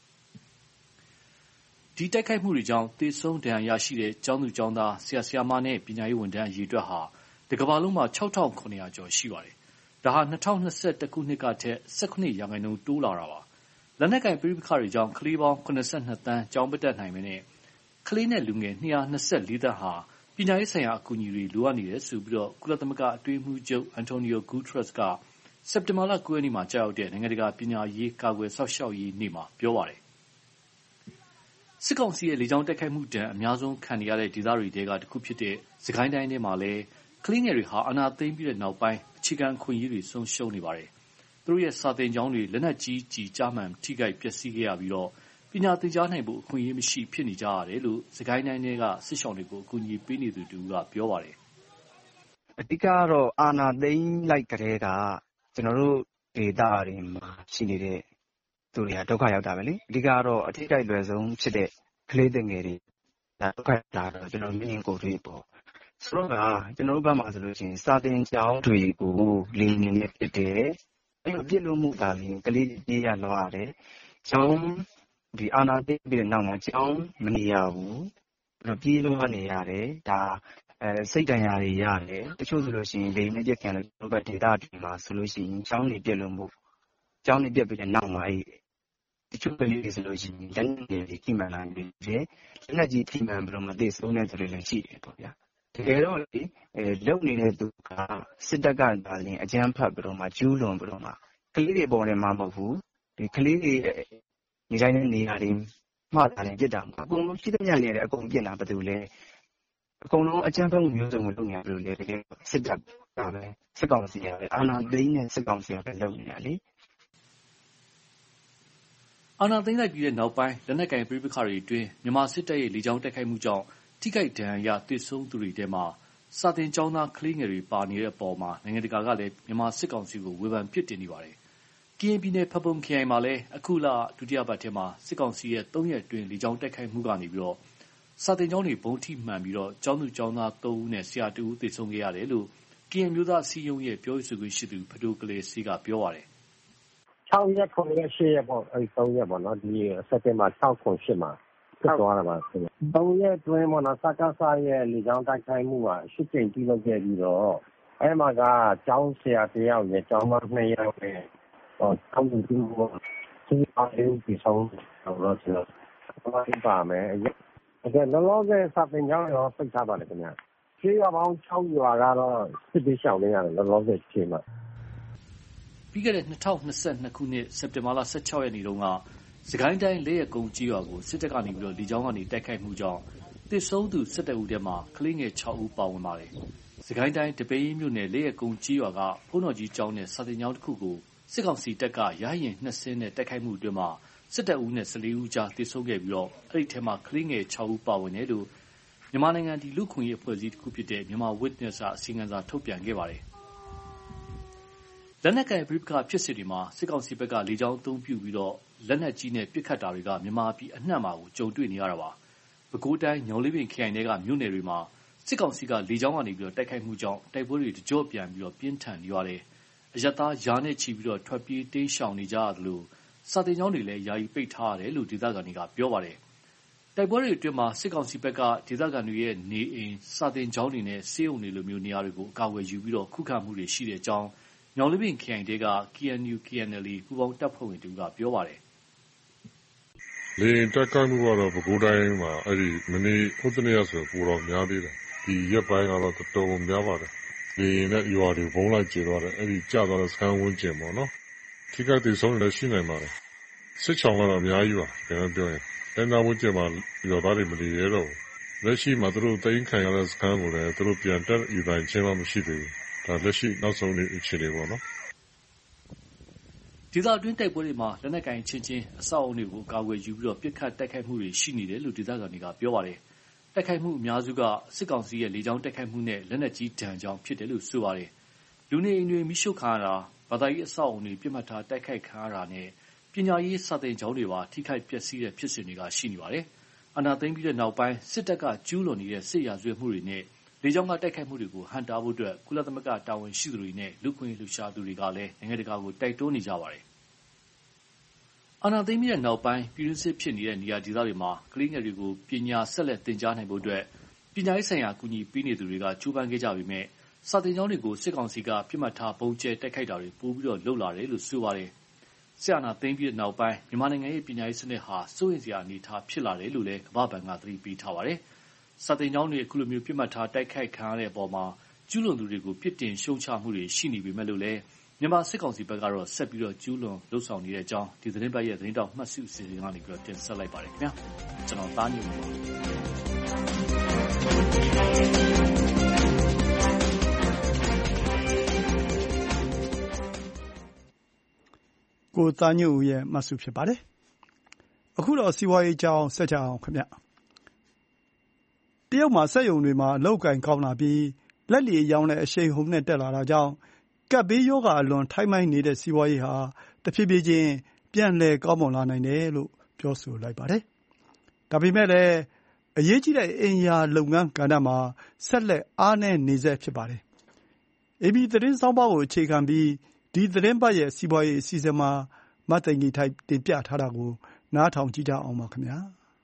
ဒီတိုက်ခိုက်မှုတွေကြောင့်သေဆုံးဒဏ်ရာရရှိတဲ့ကျောင်းသူကျောင်းသားဆရာဆရာမနဲ့ပညာရေးဝန်ထမ်းအရေအတွက်ဟာတကမ္ဘာလုံးမှာ၆ထောင်ခုနှစ်ရာကျော်ရှိပါတယ်ဒါဟာ၂၀၂၁ခုနှစ်ကထက်၁၈ရာခိုင်နှုန်းတိုးလာတာပါလက်နက်ကင်ပဋိပက္ခတွေကြောင့်ကလေးပေါင်း၇၂သန်းကျောင်းမတက်နိုင်မနဲ့ကလေးနဲ့လူငယ်၂၂၄သန်းဟာပညာရေးဆိုင်ရာအကူအညီတွေလိုအပ်နေတယ်ဆိုပြီးတော့ကုလသမဂ္ဂအတွင်းမှုချုပ်အန်တိုနီယိုဂူထရက်စ်ကစက်တင်ဘာလ၉ရက်နေ့မှာကြာရောက်တဲ့နိုင်ငံတကာပညာရေးကာကွယ်စောင့်ရှောက်ရေးနေ့မှာပြောပါတယ်စစ်ကောင်စီရဲ့လေကြောင်းတိုက်ခိုက်မှုတံအများဆုံးခံနေရတဲ့ဒေသတွေထဲကတစ်ခုဖြစ်တဲ့စကိုင်းတိုင်းထဲမှာလည်းကလေးငယ်တွေဟာအာဏာသိမ်းပြီးတဲ့နောက်ပိုင်းအခြေခံအခွင့်အရေးတွေဆုံးရှုံးနေပါတယ်သူတို့ရဲ့စာသင်ကျောင်းတွေလက်နက်ကြီးကြီးကြားမှန်ထိခိုက်ပျက်စီးခဲ့ရပြီးတော့ပညာသင်ကြားနိုင်ဖို့အခွင့်အရေးမရှိဖြစ်နေကြရတယ်လို့စကိုင်းတိုင်းထဲကစစ်ရှောင်တွေကိုအကူအညီပေးနေသူတူကပြောပါတယ်အဓိကတော့အာဏာသိမ်းလိုက်ကြတဲ့ကကျွန်တော်တို့ဒေသတွေမှာရှိနေတဲ့သူတွေကဒုက္ခရောက်တာပဲလေအဓိကတော့အထိကိလွယ်ဆုံးဖြစ်တဲ့ကလေးငယ်တွေဒါဒုက္ခလာတော့ကျွန်တော်မြင်ကိုယ်တွေပေါ့ဆိုတော့ကကျွန်တော်တို့ဘက်မှာဆိုလို့ရှိရင်စာသင်ကျောင်းတွေကိုလင်းနေနေဖြစ်တယ်အဲ့လိုပြစ်လို့မှုတာလင်းကလေးပြေးရလောရတယ်ကျောင်းဒီအာဏာသိမ်းပြီးတဲ့နောက်မှာကျောင်းမနေရဘူးပြေးလို့နေရတယ်ဒါအဲစိတ်တန်ရာတွေရတယ်တချို့ဆိုလို့ရှိရင်လေနဲ့ပြက်ခံလို့ဘက်ဒေတာတွေမှာဆိုလို့ရှိရင်ကျောင်းနေပြက်လို့မှုကျောင်းနေပြက်ပြီးတဲ့နောက်မှာအဲ့တချို့ကလေးတွေဆိုလို့ရှိရင်လက်နက်တွေထိမှန်လာနေတယ်လက်နက်ကြီးထိမှန်ပြီးတော့မသိဆုံးတဲ့သူတွေလည်းရှိတယ်ပေါ့ဗျာတကယ်တော့လေအဲလုံနေတဲ့သူကစစ်တပ်ကပါရင်အကြမ်းဖက်ပြီးတော့မှကျူးလွန်ပြီးတော့မှကလေးတွေပေါ်နေမှာမဟုတ်ဘူးဒီကလေးတွေနေတိုင်းတဲ့နေရာတွေမှားတာလည်းပြစ်တာအကုန်လုံးရှိသမျှနေရတယ်အကုန်ပြစ်တာဘာလို့လဲအကုန်လုံးအကြမ်းဖက်မှုမျိုးစုံကိုလုပ်နေရပြီလို့လေတကယ်စစ်တပ်ကပဲစစ်ကောင်စီကပဲအာဏာသိမ်းတဲ့စစ်ကောင်စီကပဲလုပ်နေတာလေအာဏာသိမ်းလိုက်ပြီးတဲ့နောက်ပိုင်းလက်နက်ကင်ပဋိပက္ခတွေအတွင်းမြန်မာစစ်တပ်ရဲ့လေကြောင်းတိုက်ခိုက်မှုကြောင့်ထိခိုက်ဒဏ်ရာရသေဆုံးသူတွေထဲမှာစာသင်ကျောင်းသားကလေးငယ်တွေပါနေတဲ့အပေါ်မှာနိုင်ငံတကာကလည်းမြန်မာစစ်ကောင်စီကိုဝေဖန်ပြစ်တင်နေပါတယ်ကရင်ပြည်နယ်ဖပုံခရိုင်မှာလည်းအခုလဒုတိယပတ်ထဲမှာစစ်ကောင်စီရဲ့သုံးရက်အတွင်းလေကြောင်းတိုက်ခိုက်မှုကနေပြီးတော့စာသင်ကျောင်းတွေဘုံထိမှန်ပြီးတော့ကျောင်းသူကျောင်းသားသုံးဦးနဲ့ဆရာတူဦးသေဆုံးခဲ့ရတယ်လို့ကရင်မျိုးသားအစည်းအရုံးရဲ့ပြောရေးဆိုခွင့်ရှိသူဖဒိုကလေးစီကပြောပါတယ်၆ရက်ခုနှစ်ရက်ရှစ်ရက်ပေါ့အဲဒီသုံးရက်ပေါ့နော်ဒီစက်တင်ဘာ၆ခုရှစ်မှာဖြစ်သွားတာပါဆိုတော့သုံးရက်တွင်းပေါ့နော်စကားစားရဲ့လေကြောင်းတိုက်ခိုက်မှုကရှစ်ကြိမ်ပြုလုပ်ခဲ့ပြီးတော့အဲမှာကကျောင်းဆရာတစ်ယောက်ရဲ့ကျောင်းသားနှစ်ယောက်ရဲ့ဟောကျောင်းသူတူပေါ့ဒီအားလုံးဒီဆောင်တော့ဆိုတော့ဘာဖြစ်ပါမယ်အဲ့ဒါလောလောဆယ်စာသင်ကျောင်းရောပိတ်ထားပါလေခင်ဗျာခြေရွာပေါင်း၆ရွာကတော့စစ်ပေးရှောင်နေရတယ်လောလောဆယ်ချိန်မှာပြီးခဲ့တဲ့၂၀၂၂ခုနှစ်စက်တင်ဘာလ၁၆ရက်နေ့တုန်းကစကိုင်းတိုင်းလက်ရကုန်းကြီးရွာကိုစစ်တပ်ကနေပြီးတော့လေကြောင်းကနေတိုက်ခိုက်မှုကြောင့်သေဆုံးသူ၁၁ဦးထဲမှာကလေးငယ်၆ဦးပါဝင်ပါတယ်။စကိုင်းတိုင်းတပင်းမြို့နယ်လက်ရကုန်းကြီးရွာကဘုန်းတော်ကြီးကျောင်းနဲ့စာသင်ကျောင်းတစ်ခုကိုစစ်ကောင်စီတပ်ကရဟရင်နှစ်စင်းနဲ့တိုက်ခိုက်မှုအတွင်းမှာ၁၁ဦးနဲ့၁၄ဦးကြားသေဆုံးခဲ့ပြီးတော့အဲ့ဒီထဲမှာကလေးငယ်၆ဦးပါဝင်တယ်လို့မြန်မာနိုင်ငံဒီလူ့ခွင့်ရေးအဖွဲ့အစည်းတစ်ခုဖြစ်တဲ့ Myanmar Witness ကအစီရင်ခံစာထုတ်ပြန်ခဲ့ပါတယ်။လက်နက်ကိုင်ပဋိပက္ခဖြစ်စဉ်တွေမှာစစ်ကောင်စီဘက်ကလေကြောင်းအသုံးပြုပြီးတော့လက်နက်ကြီးနဲ့ပစ်ခတ်တာတွေကမြန်မာပြည်အနှံ့မှာကိုကြုံတွေ့နေရတာပါ။ပဲခူးတိုင်းညောင်လေးပင်ခရိုင်တွေကမြို့နယ်တွေမှာစစ်ကောင်စီကလေကြောင်းကနေပြီးတော့တိုက်ခိုက်မှုကြောင့်တိုက်ပွဲတွေတကြော့ပြန်ပြီးတော့ပြင်းထန်နေရတယ်။အရပ်သားယာနဲ့ချီပြီးတော့ထွက်ပြေးတိမ်းရှောင်နေကြရတယ်လို့စာတင်ကျောင်းတွေလည်းယာယီပိတ်ထားရတယ်လို့ဒေသခံတွေကပြောပါတယ်။တိုက်ပွဲတွေအတွင်းမှာစစ်ကောင်စီဘက်ကဒေသခံတွေရဲ့နေအိမ်စာတင်ကျောင်းတွေနဲ့စေအုံတွေလိုမျိုးနေရာတွေကိုအကာအကွယ်ယူပြီးတော့ခုခံမှုတွေရှိတဲ့အကြောင်းညောင်လေးပင်ခရိုင်တွေက K N U K N L A ပူးပေါင်းတပ်ဖွဲ့ဝင်တွေကပြောပါတယ်။လေတက်ကောက်မှုကတော့ပဲခူးတိုင်းမှာအဲ့ဒီမနေ့ဟုတ်တဲ့နေ့ဆိုပိုတော့များသေးတယ်။ဒီရက်ပိုင်းကတော့တော်တော်များပါတယ်။လေနဲ့ရွာတွေဘုံလိုက်ကျေသွားတယ်အဲ့ဒီကျသွားတဲ့စခန်းဝန်းကျင်ပေါ့နော်။ထိခိုက်သေးဆုံးလည်းရှိနိုင်ပါတယ်။စစ်ချောင်းကတော့အများကြီးပါကျွန်တော်ပြောရင်အဲနာဝန်းကျင်မှာရွာသားတွေမနေရတော့ဘူးလက်ရှိမှာသူတို့တိန်းခံရတဲ့စခန်းကိုလည်းသူတို့ပြန်တက်ယူတိုင်းချင်းမှမရှိသေးဘူးဒါလက်ရှိနောက်ဆုံးနေအခြေအနေပေါ့နော်ဒေသအတွင်းတိုက်ပွဲတွေမှာလက်နက်ကင်ချင်းချင်းအဆောက်အုံတွေကိုကာကွယ်ယူပြီးတော့ပြစ်ခတ်တိုက်ခိုက်မှုတွေရှိနေတယ်လို့ဒေသခံတွေကပြောပါတယ်တိုက်ခိုက်မှုအများစုကစစ်ကောင်စီရဲ့လေကြောင်းတိုက်ခိုက်မှုနဲ့လက်နက်ကြီးဒဏ်ကြောင့်ဖြစ်တယ်လို့ဆိုပါတယ်လူနေအိမ်တွေမိရှုခံရတာဘာသာရေးအဆောက်အုံတွေပြစ်မှတ်ထားတိုက်ခိုက်ခံရတာနဲ့ပညာရေးစာသင်ကျောင်းတွေပါထိခိုက်ပျက်စီးတဲ့ဖြစ်စဉ်တွေကရှိနေပါတယ်။အာဏာသိမ်းပြီးတဲ့နောက်ပိုင်းစစ်တပ်ကကျူးလွန်နေတဲ့စစ်ရာဇဝတ်မှုတွေနဲ့လေကြောင်းကတိုက်ခိုက်မှုတွေကိုဟန့်တားဖို့အတွက်ကုလသမဂ္ဂတာဝန်ရှိသူတွေနဲ့လူ့ခွင့်လှုပ်ရှားသူတွေကလည်းနိုင်ငံတကာကိုတိုက်တွန်းနေကြပါတယ်။အာဏာသိမ်းပြီးတဲ့နောက်ပိုင်းပြည်တွင်းစစ်ဖြစ်နေတဲ့နေရာဒေသတွေမှာကလေးငယ်တွေကိုပညာဆက်လက်သင်ကြားနိုင်ဖို့အတွက်ပညာရေးဆိုင်ရာအကူအညီပေးနေသူတွေကကြိုးပမ်းခဲ့ကြပေမဲ့စာသင်ကျောင်းတွေကိုစစ်ကောင်စီကပြစ်မှတ်ထားပုံကျဲတိုက်ခိုက်တာတွေပိုပြီးတော့လှုပ်လာတယ်လို့ဆိုပါတယ်။ဆရာနာသိမ်းပြီးတဲ့နောက်ပိုင်းမြန်မာနိုင်ငံရဲ့ပညာရေးစနစ်ဟာစိုးရိမ်စရာအနေအထားဖြစ်လာတယ်လို့လည်းကမ္ဘာ့ဘဏ်ကသတိပေးထားပါတယ်။စာသင်ကျောင်းတွေအခုလိုမျိုးပြစ်မှတ်ထားတိုက်ခိုက်ခံရတဲ့အပေါ်မှာကျူးလွန်သူတွေကိုပြစ်တင်ရှုံချမှုတွေရှိနေပေမဲ့လို့လည်းမြန်မာစစ်ကောင်စီဘက်ကတော့ဆက်ပြီးတော့ကျူးလွန်လှုပ်ဆောင်နေတဲ့အကြောင်းဒီသတင်းပတ်ရဲ့သတင်းတောက်မှတ်စုစီစဉ်ကနေပြီးတော့တင်ဆက်လိုက်ပါတယ်ခင်ဗျာ။ကျွန်တော်သားညွန့်ပါကိုသားညွန့်ဦးရဲ့မှတ်စုဖြစ်ပါတယ်။အခုတော့စီးပွားရေးအကြောင်းဆက်ကြအောင်ခင်ဗျ။တရုတ်မှာစက်ရုံတွေမှာအလုပ်ကိုင်ကောင်းလာပြီးလက်လီရောင်းတဲ့အရှိန်ဟုန်နဲ့တက်လာတာကြောင့်ကပ်ဘေးရောဂါအလွန်ထိုင်းမိုင်းနေတဲ့စီးပွားရေးဟာတဖြည်းဖြည်းချင်းပြန်လည်ကောင်းမွန်လာနိုင်တယ်လို့ပြောဆိုလိုက်ပါတယ်။ဒါပေမဲ့လည်းအရေးကြီးတဲ့အင်ယာလုပ်ငန်းကဏ္ဍမှာဆက်လက်အားနည်းနေဆဲဖြစ်ပါတယ်။ အေဘီသတင်းဆောင်းပါးကိုအခြေခံပြီးဒီသတင်းပတ်ရဲ့စီးပွားရေးအစီအစဉ်မှာမသိင်္ဂီထိုက်တင်ပြထားတာကိုနားထောင်ကြည့်ကြအောင်ပါခင်ဗျာ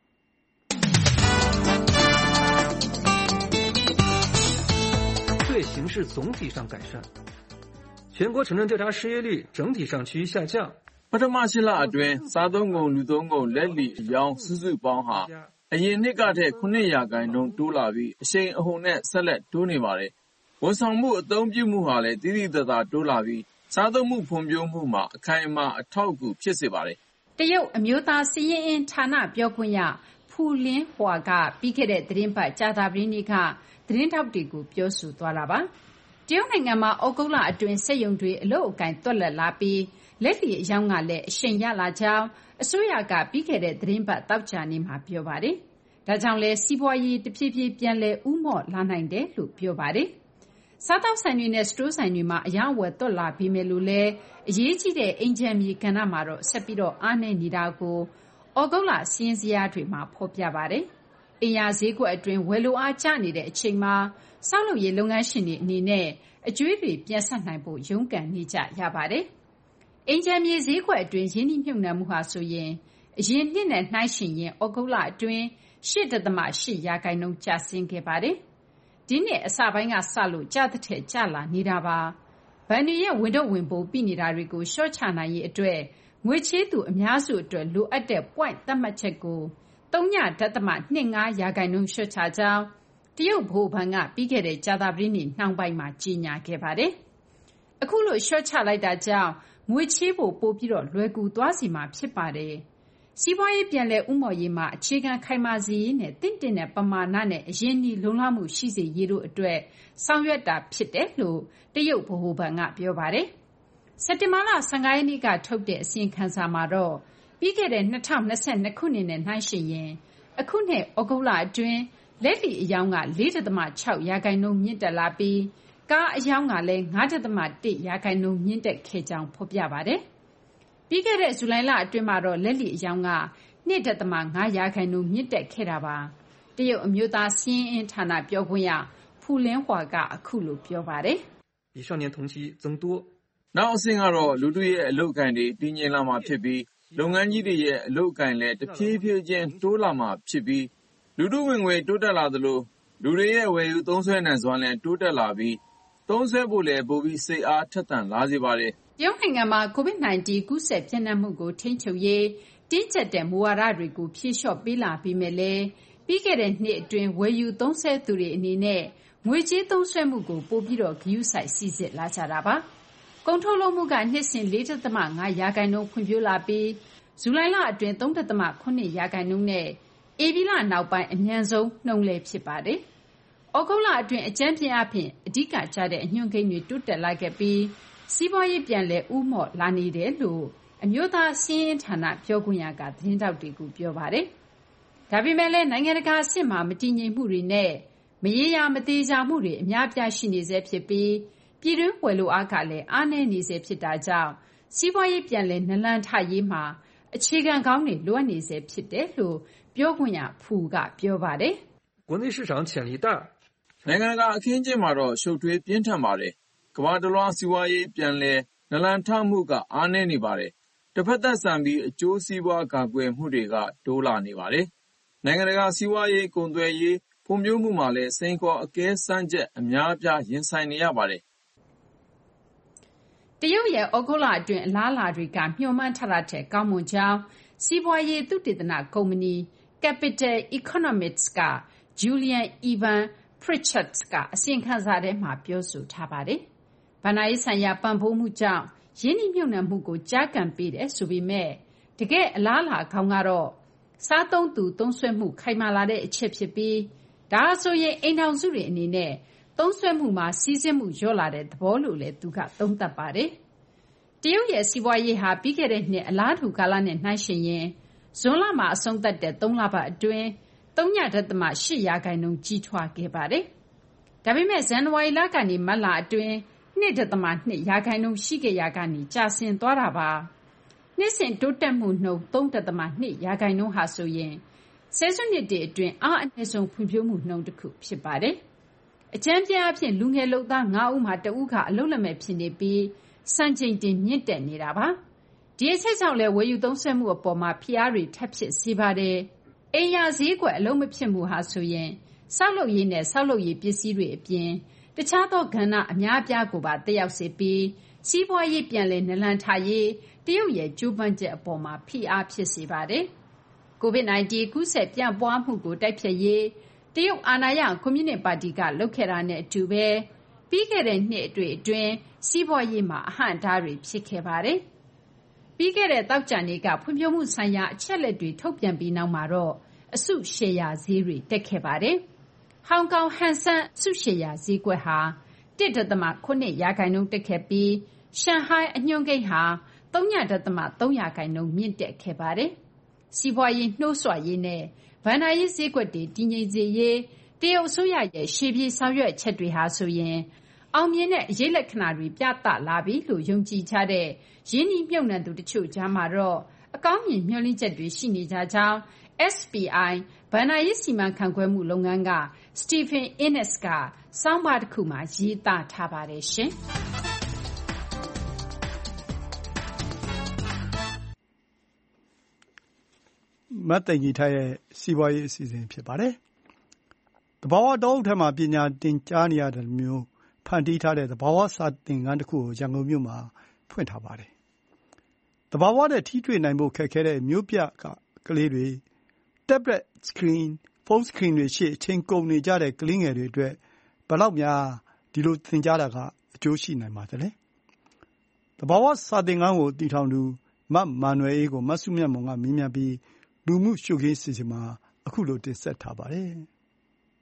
对形势总体上改善，全国城镇调查失业率整体上趋于下降。 ပထမရှိလအတွင်းစားသုံးကုန်လူသုံးကုန်လက်လီရောင်းစုစုပေါင်းဟာအရင်နှစ်ကထက်ခုနှစ်ရာခိုင်နှုန်းတိုးလာပြီးအရှိန်အဟုန်နဲ့ဆက်လက်တိုးနေပါတယ်။ဝန်ဆောင်မှုအသုံးပြုမှုဟာလည်းတိတိတသာတိုးလာပြီးစားသုံးမှုဖွံ့ဖြိုးမှုမှာအခိုင်အမာအထောက်အကူဖြစ်စေပါတယ်။တရုတ်အမျိုးသားစီးရင်အင်းဌာနပြောခွင့်ရဖူလင်းဟွာကပြီးခဲ့တဲ့သတင်းပတ်ကြာသပတေးနေ့ကသတင်းထောက်တွေကိုပြောဆိုသွားတာပါ။တရုတ်နိုင်ငံမှာဩဂုတ်လအတွင်းစက်ရုံတွေအလုပ်အကိုင်သွက်လက်လာပြီးလက်လီအယောင်းကလည်းအရှိန်ရလာကြောင်းအစိုးရကပြီးခဲ့တဲ့သတင်းပတ်သောကြာနေ့မှာပြောပါတယ်။ဒါကြောင့်လဲစီးပွားရေးတဖြည်းဖြည်းပြန်လည်ဦးမော့လာနိုင်တယ်လို့ပြောပါတယ်။စားတောက်ဆိုင်တွေနဲ့စတိုးဆိုင်တွေမှာအယောင်းအဝယ်သွက်လာပြီးမယ်လို့လဲအရေးကြီးတဲ့အိမ်ခြံမြေကဏ္ဍမှာတော့ဆက်ပြီးတော့အားနည်းနေတာကိုဩဂုတ်လစီးရင်စရာတွေမှာဖော်ပြပါတယ်။အင်ယာဈေးကွက်အတွင်းဝယ်လိုအားကျနေတဲ့အချိန်မှာဆောက်လုပ်ရေးလုပ်ငန်းရှင်တွေအနေနဲ့အကျွေးတွေပြန်ဆက်နိုင်ဖို့ရုန်းကန်နေကြရပါတယ်။အိမ်ခြံမြေဈေးကွက်အတွင်းရင်းနှီးမြှုပ်နှံမှုဟာဆိုရင်အရင်နှစ်နဲ့နှိုင်းယှဉ်ရင်ဩဂုတ်လအတွင်းရှစ်ဒသမရှစ်ရာခိုင်နှုန်းကျဆင်းခဲ့ပါတယ်။ဒီနှစ်အစပိုင်းကစလို့ကျသထက်ကျလာနေတာပါ။ဘဏ်တွေရဲ့ဝန်ထုတ်ဝန်ပိုးပြီးနေတာတွေကိုလျှော့ချနိုင်ရေးအတွက်ငွေချေးသူအများစုအတွက်လိုအပ်တဲ့ point သတ်မှတ်ချက်ကိုသုံးဒသမ၂၅ရာခိုင်နှုန်းလျှော့ချကြောင်းတရုတ်ဗဟိုဘဏ်ကပြီးခဲ့တဲ့ကြာသပတေးနေ့နှောင်းပိုင်းမှာကြေညာခဲ့ပါတယ်။အခုလိုလျှော့ချလိုက်တာကြောင့်ငွေချေးဖို့ပိုပြီးတော့လွယ်ကူသွားစေမှာဖြစ်ပါတယ်။စီးပွားရေးပြန်လည်ဦးမော့ရေးမှာအခြေခံခိုင်မာစေရေးနဲ့တင့်တယ်တဲ့ပမာဏနဲ့အရင်းအနှီးလုံလောက်မှုရှိစေရေးတို့အတွက်ဆောင်ရွက်တာဖြစ်တယ်လို့တရုတ်ဗဟိုဘဏ်ကပြောပါတယ်။စက်တင်ဘာလ၁၅ရက်နေ့ကထုတ်တဲ့အစီရင်ခံစာမှာတော့ပြီးခဲ့တဲ့၂၀၂၂ခုနှစ်နဲ့နှိုင်းယှဉ်ရင်အခုနှစ်ဩဂုတ်လအတွင်းလက်လီအယောင်က ၄ ဒသမ ၆ ရာခိုင်နှုန်းမြင့်တက်လာပြီးကားအယောင်ကလည်း ၅ ဒသမ ၁ ရာခိုင်နှုန်းမြင့်တက်ခဲ့ကြောင်းဖော်ပြပါတယ်။ပြီးခဲ့တဲ့ဇူလိုင်လအတွင်းမှာတော့လက်လီအယောင်က ၂ ဒသမ ၅ ရာခိုင်နှုန်းမြင့်တက်ခဲ့တာပါ။တရုတ်အမျိုးသားစီးရင်အင်းဌာနပြောခွင့်ရဖူလင်းဟွာကအခုလိုပြောပါတယ်။比上年同期增多。 နောက်အဆင့်ကတော့လူထုရဲ့အလုပ်အကိုင်တွေတည်ငြိမ်လာမှာဖြစ်ပြီးလုပ်ငန်းကြီးတွေရဲ့အလုပ်အကိုင်လည်းတဖြည်းဖြည်းချင်းတိုးလာမှာဖြစ်ပြီးလူထုဝင်ငွေတိုးတက်လာသလိုလူတွေရဲ့ဝယ်ယူသုံးစွဲနိုင်စွမ်းလည်းတိုးတက်လာပြီးသုံးစွဲဖို့လည်းပိုပြီးစိတ်အားထက်သန်လာစေပါတယ်။တရုတ်နိုင်ငံမှာ ကိုဗစ် ၁၉ ကူးစက်ပြန့်နှံ့မှုကိုထိန်းချုပ်ရေးတင်းကျပ်တဲ့မူဝါဒတွေကိုဖြေလျှော့ပေးလာပြီးမြဲလည်းပြီးခဲ့တဲ့နှစ်အတွင်းဝယ်ယူသုံးစွဲသူတွေအနေနဲ့ငွေကြေးသုံးစွဲမှုကိုပိုပြီးတော့ဂရုစိုက်စိစစ်လာကြတာပါ။ကုန်ထုတ်လုပ်မှုကနှစ်စဉ် ၄ ဒသမ ၅ ရာခိုင်နှုန်းဖွံ့ဖြိုးလာပြီးဇူလိုင်လအတွင်း ၃ ဒသမ ၇ ရာခိုင်နှုန်းနဲ့ဧပြီလနောက်ပိုင်းအမြန်ဆုံးနှုန်းလည်းဖြစ်ပါတယ်။ဩဂုတ်လအတွင်းအကြမ်းဖျင်းအားဖြင့်အဓိကကျတဲ့အညွှန်းကိန်းတွေတိုးတက်လာခဲ့ပြီးစီးပွားရေးပြန်လည်ဦးမော့လာနေတယ်လို့အမျိုးသားစီးရင်ဌာနပြောခွင့်ရကသတင်းတောက်တွေကိုပြောပါတယ်။ဒါပေမဲ့လည်းနိုင်ငံတကာအဆင့်မှာမတည်ငြိမ်မှုတွေနဲ့မရေရာမသေးချာမှုတွေအများပြားရှိနေစေဖြစ်ပြီးပြည်တွင်းဝယ်လိုအားကလည်းအားနည်းနေစေဖြစ်တာကြောင့်စီးပွားရေးပြန်လည်နလန်ထရေးမှာအခြေခံကောင်းတွေလိုအပ်နေစေဖြစ်တယ်လို့ပြောခွင့်ရဖူကပြောပါတယ်။国内市场潜力大。 နိုင်ငံတကာအခင်းကျင်းမှာတော့ရှုပ်ထွေးပြင်းထန်ပါတယ်။ကမ္ဘာတစ်လွှားစီးပွားရေးပြန်လည်နလန်ထမှုကအားနည်းနေပါတယ်။တစ်ဖက်သက်ဆန်ပြီးအကျိုးစီးပွားကာကွယ်မှုတွေကတိုးလာနေပါတယ်။နိုင်ငံတကာစီးပွားရေးကုန်သွယ်ရေးဖွံ့ဖြိုးမှုမှာလည်းစိန်ခေါ်အကဲစမ်းချက်အများအပြားရင်ဆိုင်နေရပါတယ်။တရုတ်ရဲ့ဩဂုတ်လအတွင်းအလားအလာတွေကမျှော်မှန်းထားတာထက်ကောင်းမွန်ကြောင်းစီးပွားရေးသုတေသနကုမ္ပဏီ Capital Economics က Julian Evan Pritchard ကအစီရင်ခံစာထဲမှာပြောဆိုထားပါတယ်။ဘဏ္ဍာရေးဆိုင်ရာပံ့ပိုးမှုကြောင့်ရင်းနှီးမြှုပ်နှံမှုကိုကြားကန်ပေးတယ်ဆိုပေမဲ့တကယ်အလားအလာကောင်းကတော့စားသုံးသူသုံးစွဲမှုခိုင်မာလာတဲ့အချက်ဖြစ်ပြီးဒါဆိုရင်အိမ်ထောင်စုတွေအနေနဲ့သုံးစွဲမှုမှာစီးဆင်းမှုလျော့လာတဲ့သဘောလို့လည်းသူကသုံးသပ်ပါတယ်။တရုတ်ရဲ့စီးပွားရေးဟာပြီးခဲ့တဲ့နှစ်အလားတူကာလနဲ့နှိုင်းယှဉ်ရင်ဇွန်လမှာအဆုံးသတ်တဲ့သုံးလပတ်အတွင်း၃ ဒသမ ၈ ရာခိုင်နှုန်းကြီးထွားခဲ့ပါတယ်။ဒါပေမဲ့ဇန်နဝါရီလကနေမတ်လအတွင်း၂ ဒသမ ၂ ရာခိုင်နှုန်းရှိခဲ့ရာကနေကျဆင်းသွားတာပါ။နှစ်စဉ်တိုးတက်မှုနှုန်း၃ ဒသမ ၂ ရာခိုင်နှုန်းဟာဆိုရင်ဆယ်စုနှစ်တွေအတွင်းအားအနည်းဆုံးဖွံ့ဖြိုးမှုနှုန်းတစ်ခုဖြစ်ပါတယ်။အကြမ်းဖျင်းအားဖြင့်လူငယ်လုပ်သား၅ဦးမှာတဦးကအလုပ်လက်မဲ့ဖြစ်နေပြီးစံချိန်တင်မြင့်တက်နေတာပါ။ဒီအချက်ကြောင့်လည်းဝယ်ယူသုံးစွဲမှုအပေါ်မှာဖိအားတွေထပ်ဖြစ်စေပါတယ်။အိမ်ယာဈေးကွက်အလုံးမဖြစ်မှုဟာဆိုရင်ဆောက်လုပ်ရေးနဲ့ဆောက်လုပ်ရေးပစ္စည်းတွေအပြင်တခြားသောကဏ္ဍအများအပြားကိုပါတက်ရောက်စေပြီးစီးပွားရေးပြန်လည်နလန်ထရေးတရုတ်ရဲ့ကြိုးပမ်းချက်အပေါ်မှာဖိအားဖြစ်စေပါတယ်။ ကိုဗစ် ၁၉ ကူးစက်ပြန့်ပွားမှုကိုတိုက်ဖျက်ရေးတရုတ်အာဏာရကွန်မြူနစ်ပါတီကလုပ်ခဲ့တာနဲ့အတူပဲပြီးခဲ့တဲ့နှစ်အတွေ့အတွင်းစီးပွားရေးမှာအဟန့်အတားတွေဖြစ်ခဲ့ပါတယ်။ပြီးခဲ့တဲ့သောကြာနေ့ကဖွံ့ဖြိုးမှုဆိုင်ရာအချက်လက်တွေထုတ်ပြန်ပြီးနောက်မှာတော့အစုရှယ်ယာဈေးတွေတက်ခဲ့ပါတယ်။ဟောင်ကောင်ဟန်ဆန်အစုရှယ်ယာဈေးကွက်ဟာ၁ ဒသမ ၇ ရာခိုင်နှုန်းတက်ခဲ့ပြီးရှန်ဟိုင်းအညွှန်းကိန်းဟာ၃ ဒသမ ၃ ရာခိုင်နှုန်းမြင့်တက်ခဲ့ပါတယ်။စီးပွားရေးနှိုးဆွရေးနဲ့ဘဏ္ဍာရေးဈေးကွက်တွေတည်ငြိမ်စေရေးတရုတ်အစိုးရရဲ့ရှေ့ပြေးဆောင်ရွက်ချက်တွေဟာဆိုရင်အောင်မြင်တဲ့အရေးလက္ခဏာတွေပြသလာပြီလို့ယုံကြည်ကြတဲ့ရင်းနှီးမြှုပ်နှံသူတချို့ကြားမှာတော့အကောင်းမြင်မျှော်လင့်ချက်တွေရှိနေကြကြောင်း เอส ပီ အိုင် ဘဏ္ဍာရေးစီမံခန့်ခွဲမှုလုပ်ငန်းက Stephen Innes ကဆောင်းပါးတစ်ခုမှာရေးသားထားပါတယ်ရှင်။မတ်သိင်ကြီးထားရဲ့စီးပွားရေးအစီအစဉ်ဖြစ်ပါတယ်။သဘာဝတောအုပ်ထဲမှာပညာသင်ကြားနေရတယ်မျိုးဖန်တီးထားတဲ့သဘာဝစာသင်ခန်းတစ်ခုကိုရန်ကုန်မြို့မှာဖွင့်ထားပါတယ်။သဘာဝနဲ့ထိတွေ့နိုင်ဖို့ခက်ခဲတဲ့မြို့ပြကကလေးတွေ tablet screen, phone screen တွေရှေ့အချိန်ကုန်နေကြတဲ့ကလေးငယ်တွေအတွက်ဘယ်လောက်များဒီလိုသင်ကြားတာကအကျိုးရှိနိုင်ပါသလဲ။သဘာဝစာသင်ခန်းကိုတည်ထောင်သူမမာနွယ်အေးကိုမဆုမြတ်မွန်ကမေးမြန်းပြီးလူမှုရှုခင်းစီစဉ်မှာအခုလိုတင်ဆက်ထားပါတယ်။